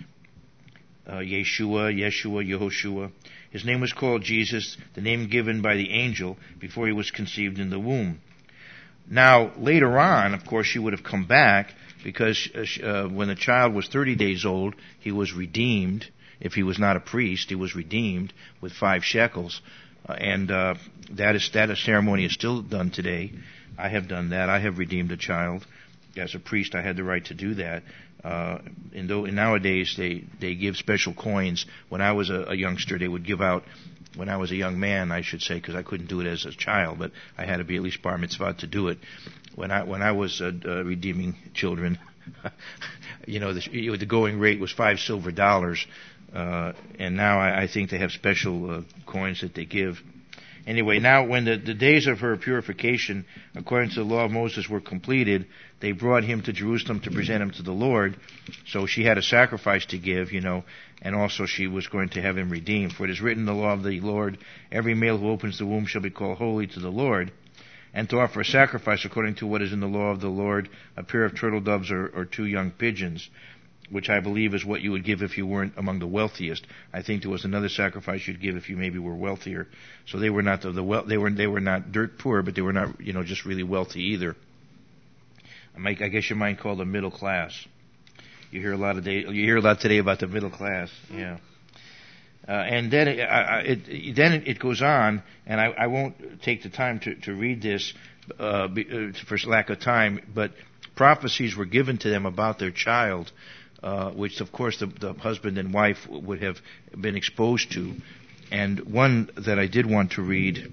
Speaker 1: uh, Yeshua, Yeshua, Yehoshua. His name was called Jesus, the name given by the angel before he was conceived in the womb. Now, later on, of course, she would have come back because uh, when the child was thirty days old, he was redeemed. If he was not a priest, he was redeemed with five shekels. Uh, and uh, that is that ceremony is still done today. I have done that. I have redeemed a child. As a priest, I had the right to do that. Uh, and, though, and nowadays, they, they give special coins. When I was a, a youngster, they would give out, when I was a young man, I should say, because I couldn't do it as a child, but I had to be at least bar mitzvah to do it. When I when I was uh, uh, redeeming children, you know, the, the going rate was five silver dollars. Uh, and now I, I think they have special uh, coins that they give. Anyway, now when the, the days of her purification, according to the law of Moses, were completed, they brought him to Jerusalem to present him to the Lord. So she had a sacrifice to give, you know, and also she was going to have him redeemed. For it is written in the law of the Lord, every male who opens the womb shall be called holy to the Lord. And to offer a sacrifice according to what is in the law of the Lord, a pair of turtle doves or, or two young pigeons, which I believe is what you would give if you weren't among the wealthiest. I think there was another sacrifice you'd give if you maybe were wealthier. So they were not the, the well, they were they were not dirt poor, but they were not, you know, just really wealthy either. I, might, I guess you might call them middle class. You hear a lot of day, you hear a lot today about the middle class, yeah. Uh, and then it, uh, it then it goes on, and I, I won't take the time to, to read this uh, for lack of time. But prophecies were given to them about their child, uh, which of course the, the husband and wife would have been exposed to. And one that I did want to read.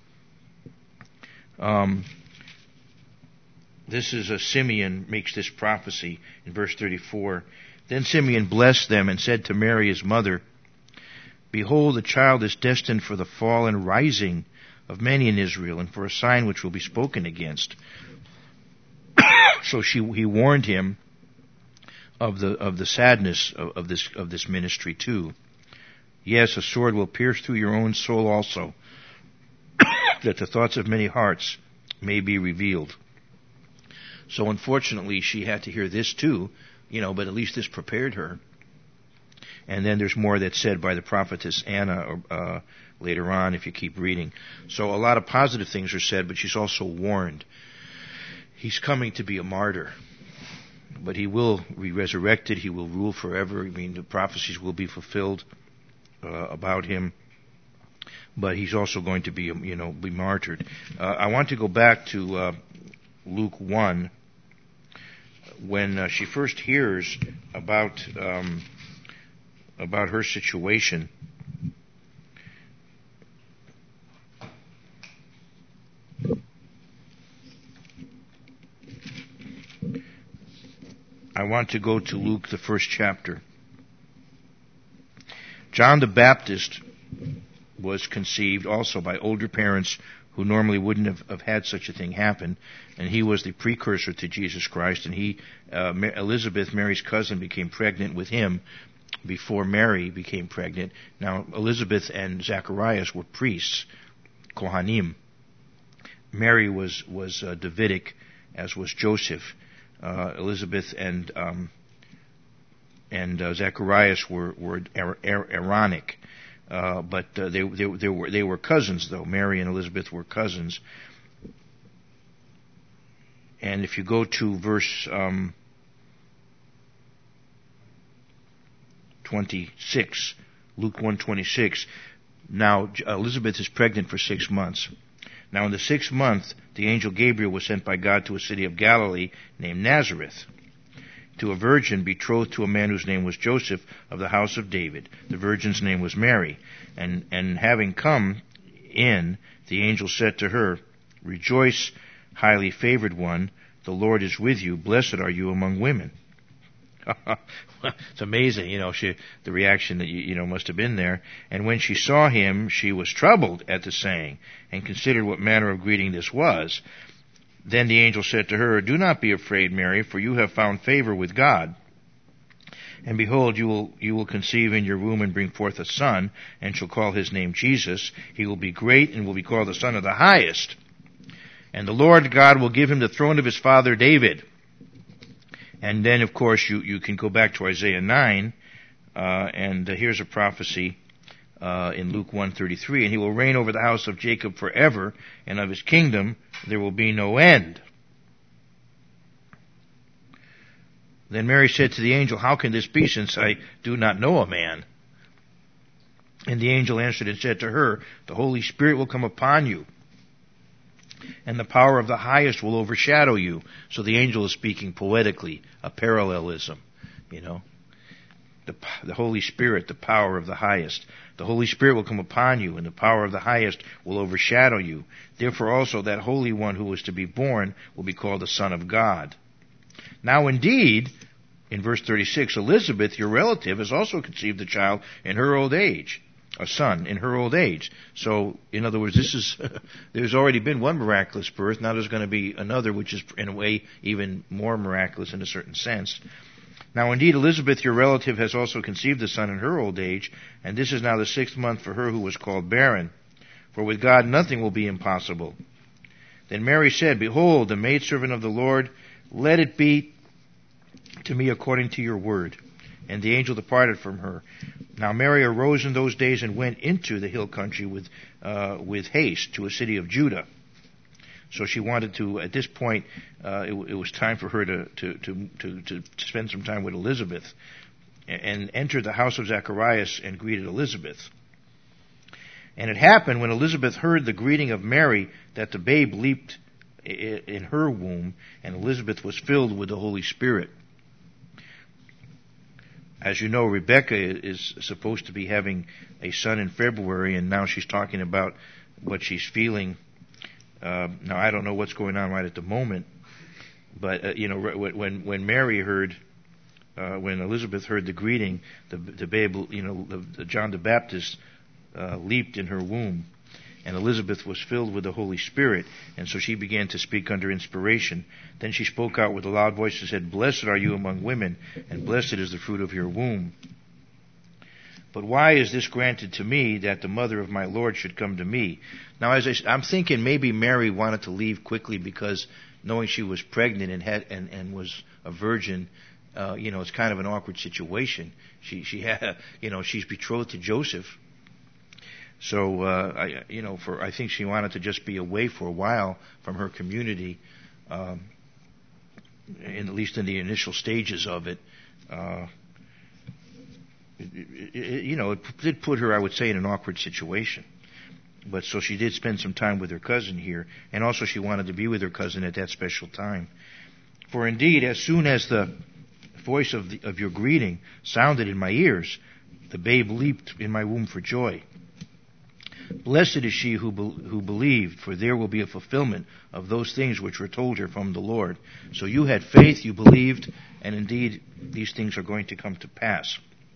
Speaker 1: Um, this is a Simeon makes this prophecy in verse thirty-four. Then Simeon blessed them and said to Mary his mother, "Behold, the child is destined for the fall and rising of many in Israel, and for a sign which will be spoken against." So she, he warned him of the of the sadness of, of this of this ministry too. Yes, a sword will pierce through your own soul also, that the thoughts of many hearts may be revealed. So unfortunately, she had to hear this too, you know, but at least this prepared her. And then there's more that's said by the prophetess Anna uh, later on if you keep reading. So a lot of positive things are said, but she's also warned. He's coming to be a martyr, but he will be resurrected. He will rule forever. I mean, the prophecies will be fulfilled uh, about him, but he's also going to be, you know, be martyred. Uh, I want to go back to uh, Luke one, when uh, she first hears about um, about her situation. I want to go to Luke, the first chapter. John the Baptist was conceived also by older parents who normally wouldn't have, have had such a thing happen, and he was the precursor to Jesus Christ. And he, uh, Elizabeth, Mary's cousin, became pregnant with him before Mary became pregnant. Now, Elizabeth and Zacharias were priests, Kohanim. Mary was was uh, Davidic, as was Joseph. Uh, Elizabeth and um, and uh, Zacharias were were Aaronic. Uh, but uh, they, they, they were they were cousins, though. Mary and Elizabeth were cousins. And if you go to verse um, twenty-six, Luke one twenty-six, now Elizabeth is pregnant for six months. Now in the sixth month, the angel Gabriel was sent by God to a city of Galilee named Nazareth, to a virgin betrothed to a man whose name was Joseph, of the house of David. The virgin's name was Mary. And, and having come in, the angel said to her, "Rejoice, highly favored one, the Lord is with you. Blessed are you among women." It's amazing, you know, she, the reaction that, you, you know, must have been there. And when she saw him, she was troubled at the saying, and considered what manner of greeting this was. Then the angel said to her, "Do not be afraid, Mary, for you have found favor with God. And behold, you will you will conceive in your womb and bring forth a son, and shall call his name Jesus. He will be great and will be called the Son of the Highest. And the Lord God will give him the throne of his father David." And then, of course, you, you can go back to Isaiah nine, uh, and uh, here's a prophecy uh, in Luke one thirty-three. "And he will reign over the house of Jacob forever, and of his kingdom there will be no end." Then Mary said to the angel, "How can this be, since I do not know a man?" And the angel answered and said to her, "The Holy Spirit will come upon you, and the power of the highest will overshadow you." So the angel is speaking poetically, a parallelism, you know. The, the Holy Spirit, the power of the highest. "The Holy Spirit will come upon you, and the power of the highest will overshadow you. Therefore also that Holy One who is to be born will be called the Son of God." Now indeed, in verse thirty-six, Elizabeth, your relative, has also conceived a child in her old age. a son in her old age. So, in other words, this is there's already been one miraculous birth. Now there's going to be another, which is in a way even more miraculous in a certain sense. Now, indeed, Elizabeth, your relative, has also conceived a son in her old age, and this is now the sixth month for her who was called barren. For with God nothing will be impossible. Then Mary said, Behold, the maidservant of the Lord, let it be to me according to your word. And the angel departed from her. Now Mary arose in those days and went into the hill country with uh, with haste to a city of Judah. So she wanted to, at this point, uh, it, it was time for her to, to, to, to, to spend some time with Elizabeth, and entered the house of Zacharias and greeted Elizabeth. And it happened when Elizabeth heard the greeting of Mary that the babe leaped in her womb, and Elizabeth was filled with the Holy Spirit. As you know, Rebecca is supposed to be having a son in February, and now she's talking about what she's feeling. Uh, now, I don't know what's going on right at the moment, but, uh, you know, when when Mary heard, uh, when Elizabeth heard the greeting, the, the babe, you know, the, the John the Baptist uh, leaped in her womb. And Elizabeth was filled with the Holy Spirit, and so she began to speak under inspiration. Then she spoke out with a loud voice and said, Blessed are you among women, and blessed is the fruit of your womb. But why is this granted to me, that the mother of my Lord should come to me? Now, as I, I'm thinking maybe Mary wanted to leave quickly because knowing she was pregnant and had and, and was a virgin, uh, you know, it's kind of an awkward situation. She she had, you know, she's betrothed to Joseph. So, uh, I, you know, for I think she wanted to just be away for a while from her community, um, in, at least in the initial stages of it. Uh, it, it, it. You know, it did put her, I would say, in an awkward situation. But so she did spend some time with her cousin here, and also she wanted to be with her cousin at that special time. For indeed, as soon as the voice of, the, of your greeting sounded in my ears, the babe leaped in my womb for joy. Blessed is she who be, who believed, for there will be a fulfillment of those things which were told her from the Lord. So you had faith, you believed, and indeed these things are going to come to pass.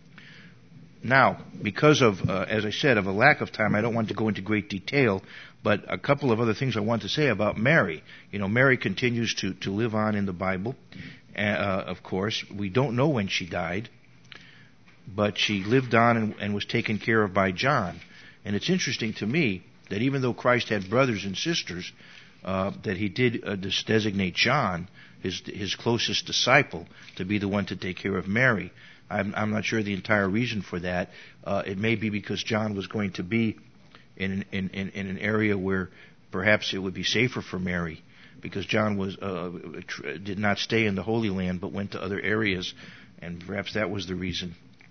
Speaker 1: Now, because of, uh, as I said, of a lack of time, I don't want to go into great detail, but a couple of other things I want to say about Mary. You know, Mary continues to, to live on in the Bible, uh, of course. We don't know when she died, but she lived on and, and was taken care of by John. And it's interesting to me that even though Christ had brothers and sisters, uh, that he did uh, designate John, his his closest disciple, to be the one to take care of Mary. I'm, I'm not sure the entire reason for that. Uh, it may be because John was going to be in, in, in, in an area where perhaps it would be safer for Mary, because John was uh, tr- did not stay in the Holy Land but went to other areas, and perhaps that was the reason.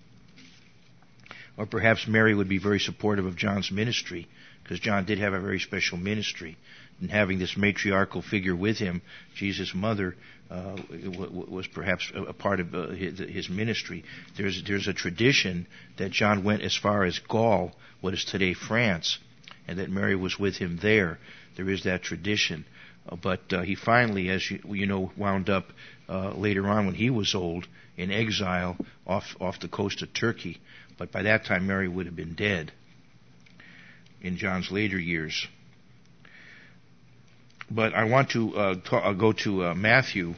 Speaker 1: Or perhaps Mary would be very supportive of John's ministry, because John did have a very special ministry. And having this matriarchal figure with him, Jesus' mother, uh, was perhaps a part of uh, his ministry. There's, there's a tradition that John went as far as Gaul, what is today France, and that Mary was with him there. There is that tradition. Uh, but uh, he finally, as you, you know, wound up uh, later on when he was old, in exile off off the coast of Turkey. But by that time, Mary would have been dead in John's later years. But I want to uh, ta- uh, go to uh, Matthew,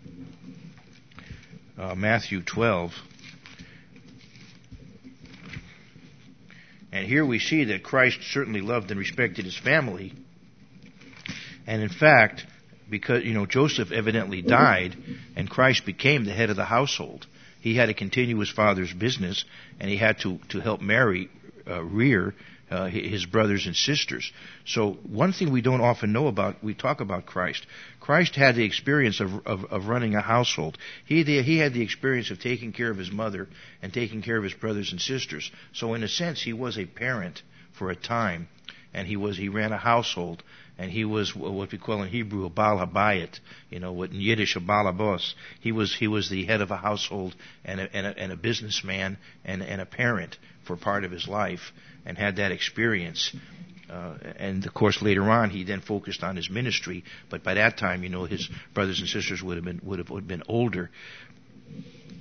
Speaker 1: uh, Matthew twelve. And here we see that Christ certainly loved and respected his family. And in fact, because, you know, Joseph evidently died, and Christ became the head of the household. He had to continue his father's business, and he had to, to help Mary uh, rear uh, his brothers and sisters. So one thing we don't often know about, we talk about Christ. Christ had the experience of, of, of running a household. He, the, he had the experience of taking care of his mother and taking care of his brothers and sisters. So in a sense, he was a parent for a time, and he was he ran a household. And he was what we call in Hebrew a Baal Habayit, you know, what in Yiddish a Baal Habos. He was he was the head of a household and a, and a, and a businessman and, and a parent for part of his life, and had that experience. Uh, and of course, later on, he then focused on his ministry. But by that time, you know, his brothers and sisters would have been would have, would have been older.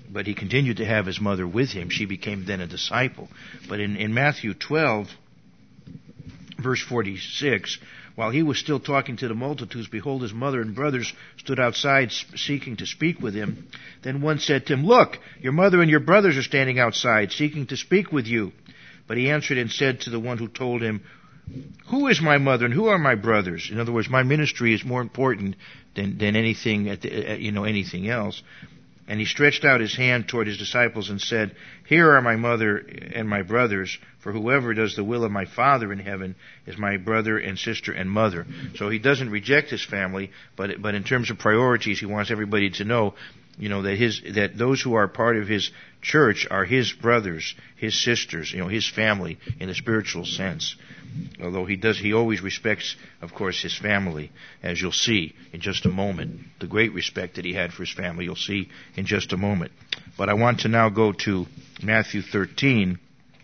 Speaker 1: but he continued to have his mother with him. She became then a disciple. But in, in Matthew twelve, verse forty-six, while he was still talking to the multitudes, behold, his mother and brothers stood outside seeking to speak with him. Then one said to him, Look, your mother and your brothers are standing outside seeking to speak with you. But he answered and said to the one who told him, Who is my mother and who are my brothers? In other words, my ministry is more important than, than anything, at the, you know, anything else. And he stretched out his hand toward his disciples and said, Here are my mother and my brothers, for whoever does the will of my Father in heaven is my brother and sister and mother. So he doesn't reject his family, but but in terms of priorities, he wants everybody to know, you know, that his that those who are part of his church are his brothers, his sisters, you know, his family in a spiritual sense. Although he does, he always respects, of course, his family, as you'll see in just a moment. The great respect that he had for his family, you'll see in just a moment. But I want to now go to Matthew thirteen.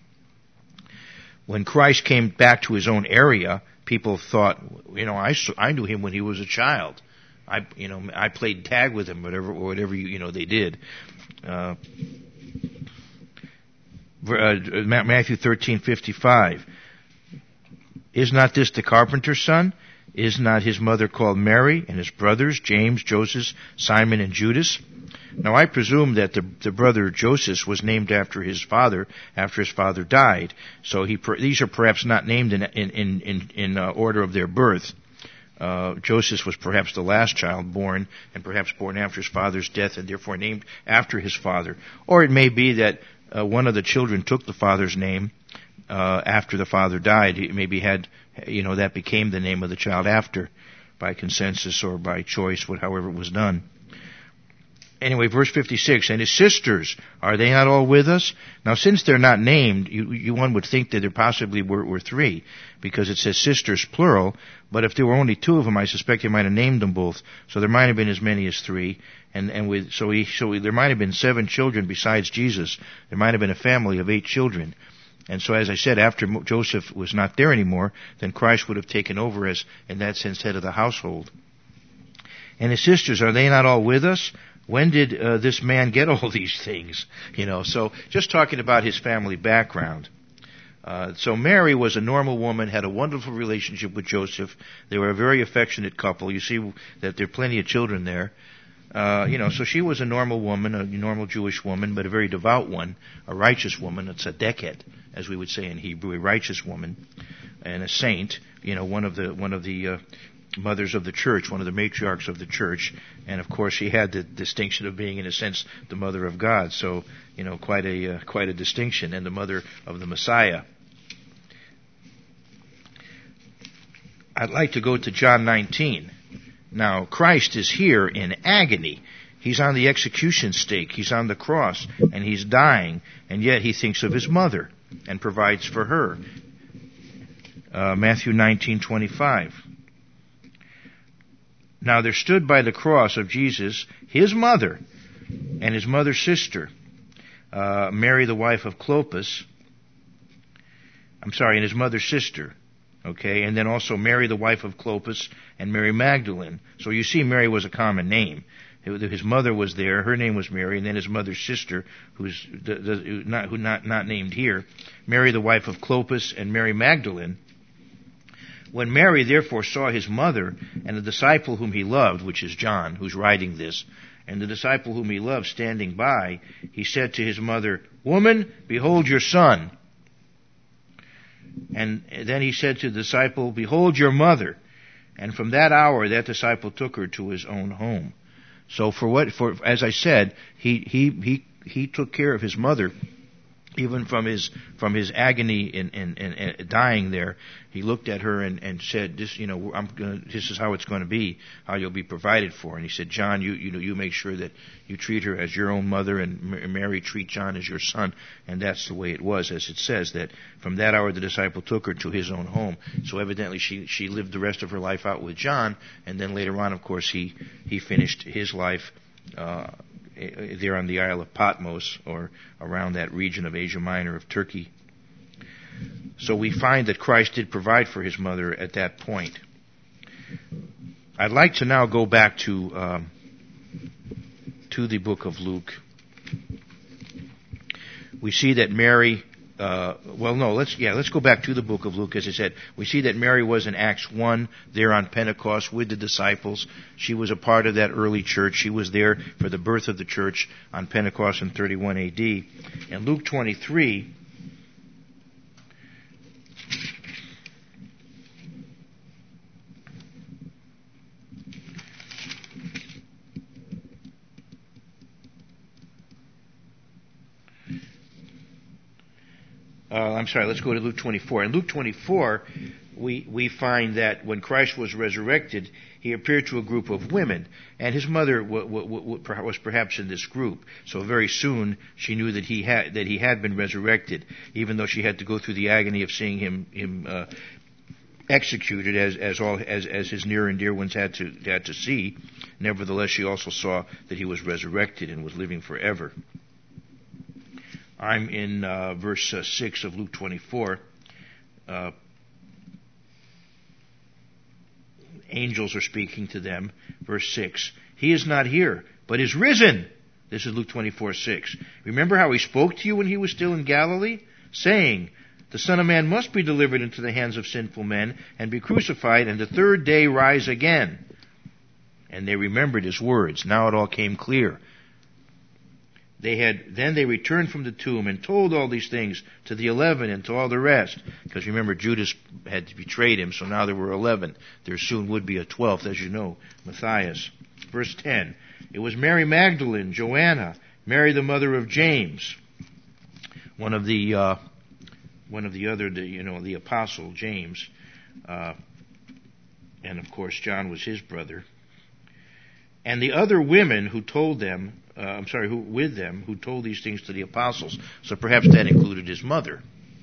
Speaker 1: When Christ came back to his own area, people thought, you know, I, I knew him when he was a child. I, you know, I played tag with him, whatever, or whatever you, you know, they did. Uh, uh, Matthew thirteen fifty-five. Is not this the carpenter's son? Is not his mother called Mary, and his brothers, James, Joseph, Simon, and Judas? Now I presume that the, the brother Joseph was named after his father, after his father died. So he, these are perhaps not named in, in, in, in, in uh, order of their birth. Uh, Joseph was perhaps the last child born, and perhaps born after his father's death, and therefore named after his father. Or it may be that uh, one of the children took the father's name, Uh, after the father died. He maybe had, you know, that became the name of the child after, by consensus or by choice, however it was done. Anyway, verse fifty-six, and his sisters, are they not all with us? Now, since they're not named, you, you one would think that there possibly were, were three, because it says sisters plural, but if there were only two of them, I suspect he might have named them both, so there might have been as many as three, and, and with, so he, so he, there might have been seven children besides Jesus. There might have been a family of eight children. And so, as I said, after Joseph was not there anymore, then Christ would have taken over as, in that sense, head of the household. And his sisters, are they not all with us? When did uh, this man get all these things? You know, so just talking about his family background. Uh, so Mary was a normal woman, had a wonderful relationship with Joseph. They were a very affectionate couple. You see that there are plenty of children there. Uh, you know, so she was a normal woman, a normal Jewish woman, but a very devout one, a righteous woman, a tzaddiket, as we would say in Hebrew, a righteous woman, and a saint. You know, one of the one of the uh, mothers of the church, one of the matriarchs of the church, and of course she had the distinction of being, in a sense, the mother of God. So, you know, quite a uh, quite a distinction, and the mother of the Messiah. I'd like to go to John nineteen. Now, Christ is here in agony. He's on the execution stake. He's on the cross, and he's dying, and yet he thinks of his mother and provides for her. Uh, Matthew nineteen twenty-five. Now there stood by the cross of Jesus his mother and his mother's sister, uh, Mary the wife of Clopas. I'm sorry, and his mother's sister. Okay, and then also Mary, the wife of Clopas, and Mary Magdalene. So you see, Mary was a common name. His mother was there; her name was Mary, and then his mother's sister, who's not who not not named here, Mary, the wife of Clopas, and Mary Magdalene. When Mary therefore saw his mother and the disciple whom he loved, which is John, who's writing this, and the disciple whom he loved standing by, he said to his mother, "Woman, behold your son." And then he said to the disciple, "Behold your mother." And from that hour, that disciple took her to his own home. So for what, for, as I said, he, he, he, he took care of his mother, even from his, from his agony in, in, in, in dying there. He looked at her and, and said, "This, you know, I'm gonna, this is how it's going to be, how you'll be provided for." And he said, "John, you, you know, you make sure that you treat her as your own mother, and Mary treat John as your son." And that's the way it was, as it says, that from that hour the disciple took her to his own home. So evidently she, she lived the rest of her life out with John, and then later on, of course, he, he finished his life, uh, there on the Isle of Patmos, or around that region of Asia Minor of Turkey. So we find that Christ did provide for his mother at that point. I'd like to now go back to um, to the book of Luke. we see that Mary, uh, well, no, let's, yeah, let's go back to the book of Luke. As I said, we see that Mary was in Acts one there on Pentecost with the disciples. She was a part of that early church. She was there for the birth of the church on Pentecost in thirty-one A D. In Luke twenty-three, Uh, I'm sorry, let's go to Luke twenty-four. In Luke twenty-four, we, we find that when Christ was resurrected, he appeared to a group of women, and his mother w- w- w- was perhaps in this group. So very soon she knew that he had that he had been resurrected, even though she had to go through the agony of seeing him him uh, executed, as as all as as his near and dear ones had to had to see. Nevertheless, she also saw that he was resurrected and was living forever. I'm in uh, verse uh, six of Luke twenty-four. Uh, angels are speaking to them. Verse six. He is not here, but is risen. This is Luke twenty-four six. Remember how he spoke to you when he was still in Galilee? Saying, the Son of Man must be delivered into the hands of sinful men and be crucified, and the third day rise again. And they remembered his words. Now it all came clear. They had, then they returned from the tomb and told all these things to the eleven and to all the rest. Because remember, Judas had betrayed him, so now there were eleven. There soon would be a twelfth, as you know, Matthias. Verse ten. It was Mary Magdalene, Joanna, Mary the mother of James, one of the, uh, one of the other, the, you know, the apostle James, uh, and of course John was his brother. And the other women who told them, uh, I'm sorry, who with them, who told these things to the apostles. So perhaps that included his mother.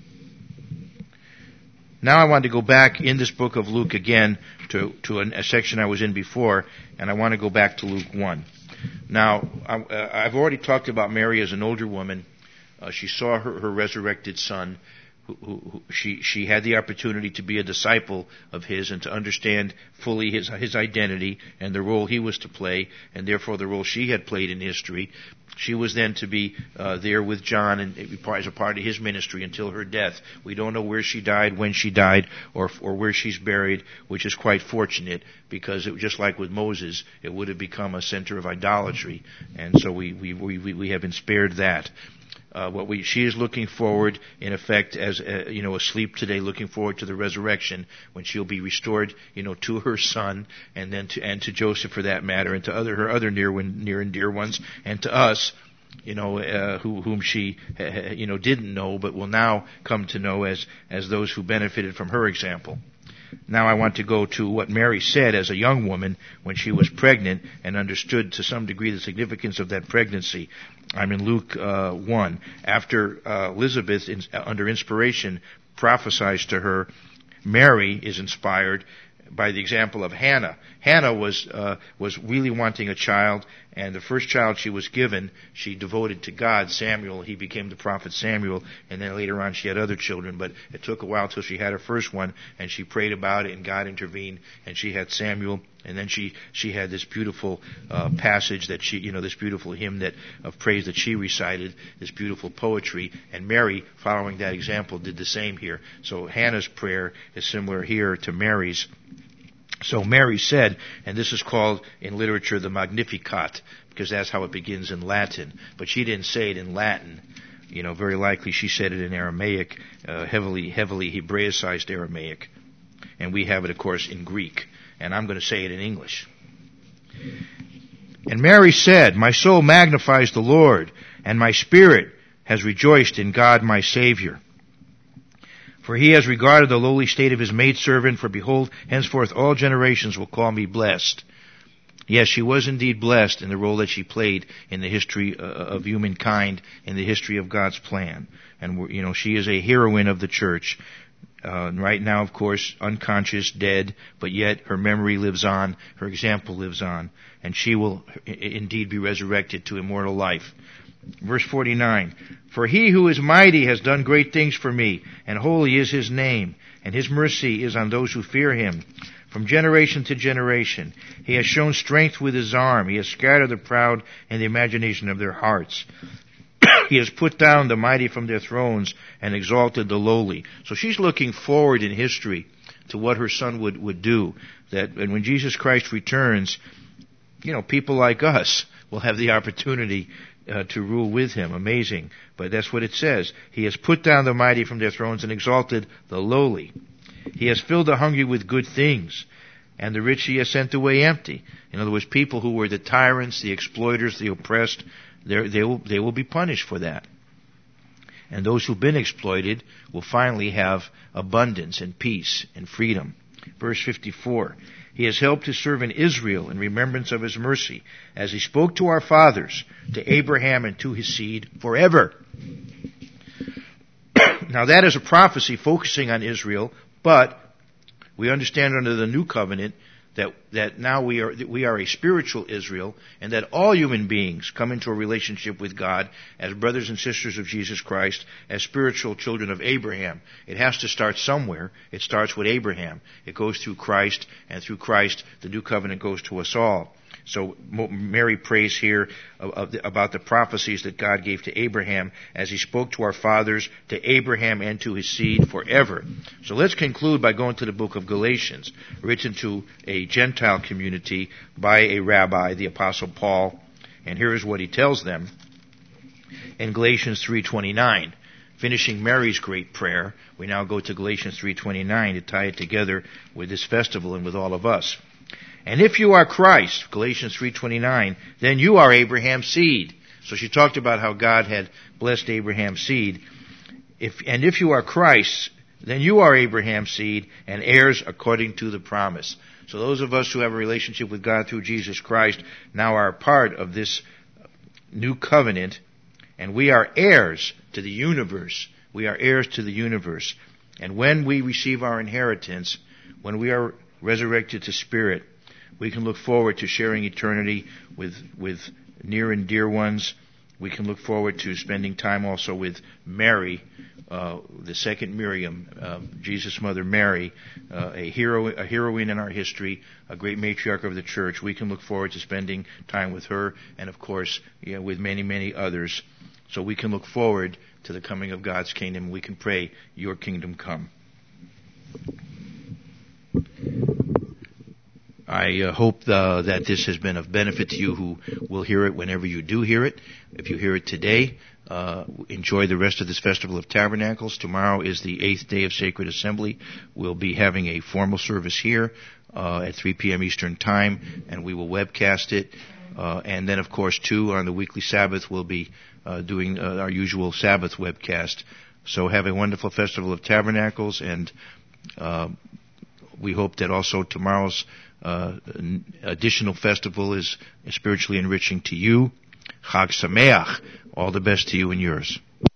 Speaker 1: Now I want to go back in this book of Luke again to, to a, a section I was in before, and I want to go back to Luke one. Now, I, uh, I've already talked about Mary as an older woman. Uh, she saw her, her resurrected son. Who, who, who, she she had the opportunity to be a disciple of his and to understand fully his his identity and the role he was to play, and therefore the role she had played in history. She was then to be uh, there with John and as a part of his ministry until her death. We don't know where she died, when she died, or or where she's buried, which is quite fortunate, because it, just like with Moses, it would have become a center of idolatry, and so we we we, we have been spared that. Uh, what we, she is looking forward, in effect, as uh, you know, asleep today, looking forward to the resurrection when she'll be restored, you know, to her son, and then to and to Joseph for that matter, and to other her other near near and dear ones, and to us, you know, uh, who, whom she uh, you know didn't know, but will now come to know as as those who benefited from her example. Now I want to go to what Mary said as a young woman when she was pregnant and understood to some degree the significance of that pregnancy. I'm in Luke uh, one. After uh, Elizabeth, in, under inspiration, prophesies to her, Mary is inspired by the example of Hannah. Hannah was uh, was really wanting a child, and the first child she was given, she devoted to God, Samuel. He became the prophet Samuel, and then later on she had other children, but it took a while till she had her first one, and she prayed about it, and God intervened, and she had Samuel, and then she she had this beautiful uh, passage that she, you know, this beautiful hymn that of praise that she recited, this beautiful poetry, and Mary, following that example, did the same here. So Hannah's prayer is similar here to Mary's. So Mary said, and this is called in literature the Magnificat, because that's how it begins in Latin. But she didn't say it in Latin. You know, very likely she said it in Aramaic, uh, heavily, heavily Hebraicized Aramaic. And we have it, of course, in Greek. And I'm going to say it in English. And Mary said, my soul magnifies the Lord, and my spirit has rejoiced in God my Savior. For he has regarded the lowly state of his maidservant, for behold, henceforth all generations will call me blessed. Yes, she was indeed blessed in the role that she played in the history uh, of humankind, in the history of God's plan. And, you know, she is a heroine of the church. Uh, right now, of course, unconscious, dead, but yet her memory lives on, her example lives on, and she will I- indeed be resurrected to immortal life. Verse forty-nine, for he who is mighty has done great things for me, and holy is his name, and his mercy is on those who fear him from generation to generation. He has shown strength with his arm. He has scattered the proud in the imagination of their hearts. He has put down the mighty from their thrones and exalted the lowly. So she's looking forward in history to what her son would, would do. That and when Jesus Christ returns, you know, people like us will have the opportunity uh, to rule with him. Amazing. But that's what it says. He has put down the mighty from their thrones and exalted the lowly. He has filled the hungry with good things, and the rich he has sent away empty. In other words, people who were the tyrants, the exploiters, the oppressed, they will, they will be punished for that. And those who've been exploited will finally have abundance and peace and freedom. Verse fifty-four, he has helped his servant Israel in remembrance of his mercy, as he spoke to our fathers, to Abraham and to his seed forever. Now that is a prophecy focusing on Israel, but we understand under the new covenant that that now we are that we are a spiritual Israel, and that all human beings come into a relationship with God as brothers and sisters of Jesus Christ, as spiritual children of Abraham. It has to start somewhere. It starts with Abraham. It goes through Christ, and through Christ the new covenant goes to us all. So Mary prays here about the prophecies that God gave to Abraham as he spoke to our fathers, to Abraham and to his seed forever. So let's conclude by going to the book of Galatians, written to a Gentile community by a rabbi, the Apostle Paul. And here is what he tells them in Galatians three twenty-nine. Finishing Mary's great prayer, we now go to Galatians three twenty-nine to tie it together with this festival and with all of us. And if you are Christ, Galatians three twenty-nine, then you are Abraham's seed. So she talked about how God had blessed Abraham's seed. If, and if you are Christ, then you are Abraham's seed and heirs according to the promise. So those of us who have a relationship with God through Jesus Christ now are part of this new covenant, and we are heirs to the universe. We are heirs to the universe. And when we receive our inheritance, when we are resurrected to spirit, we can look forward to sharing eternity with with near and dear ones. We can look forward to spending time also with Mary, uh, the second Miriam, uh, Jesus' mother Mary, uh, a hero, a heroine in our history, a great matriarch of the church. We can look forward to spending time with her, and of course, you know, with many, many others. So we can look forward to the coming of God's kingdom. We can pray, "Your kingdom come." I uh, hope uh, that this has been of benefit to you who will hear it whenever you do hear it. If you hear it today, uh, enjoy the rest of this Festival of Tabernacles. Tomorrow is the eighth day of Sacred Assembly. We'll be having a formal service here uh, at three p.m. Eastern Time, and we will webcast it. Uh, and then, of course, too, on the weekly Sabbath, we'll be uh, doing uh, our usual Sabbath webcast. So have a wonderful Festival of Tabernacles, and uh, we hope that also tomorrow's Uh, additional festival is spiritually enriching to you. Chag Sameach. All the best to you and yours.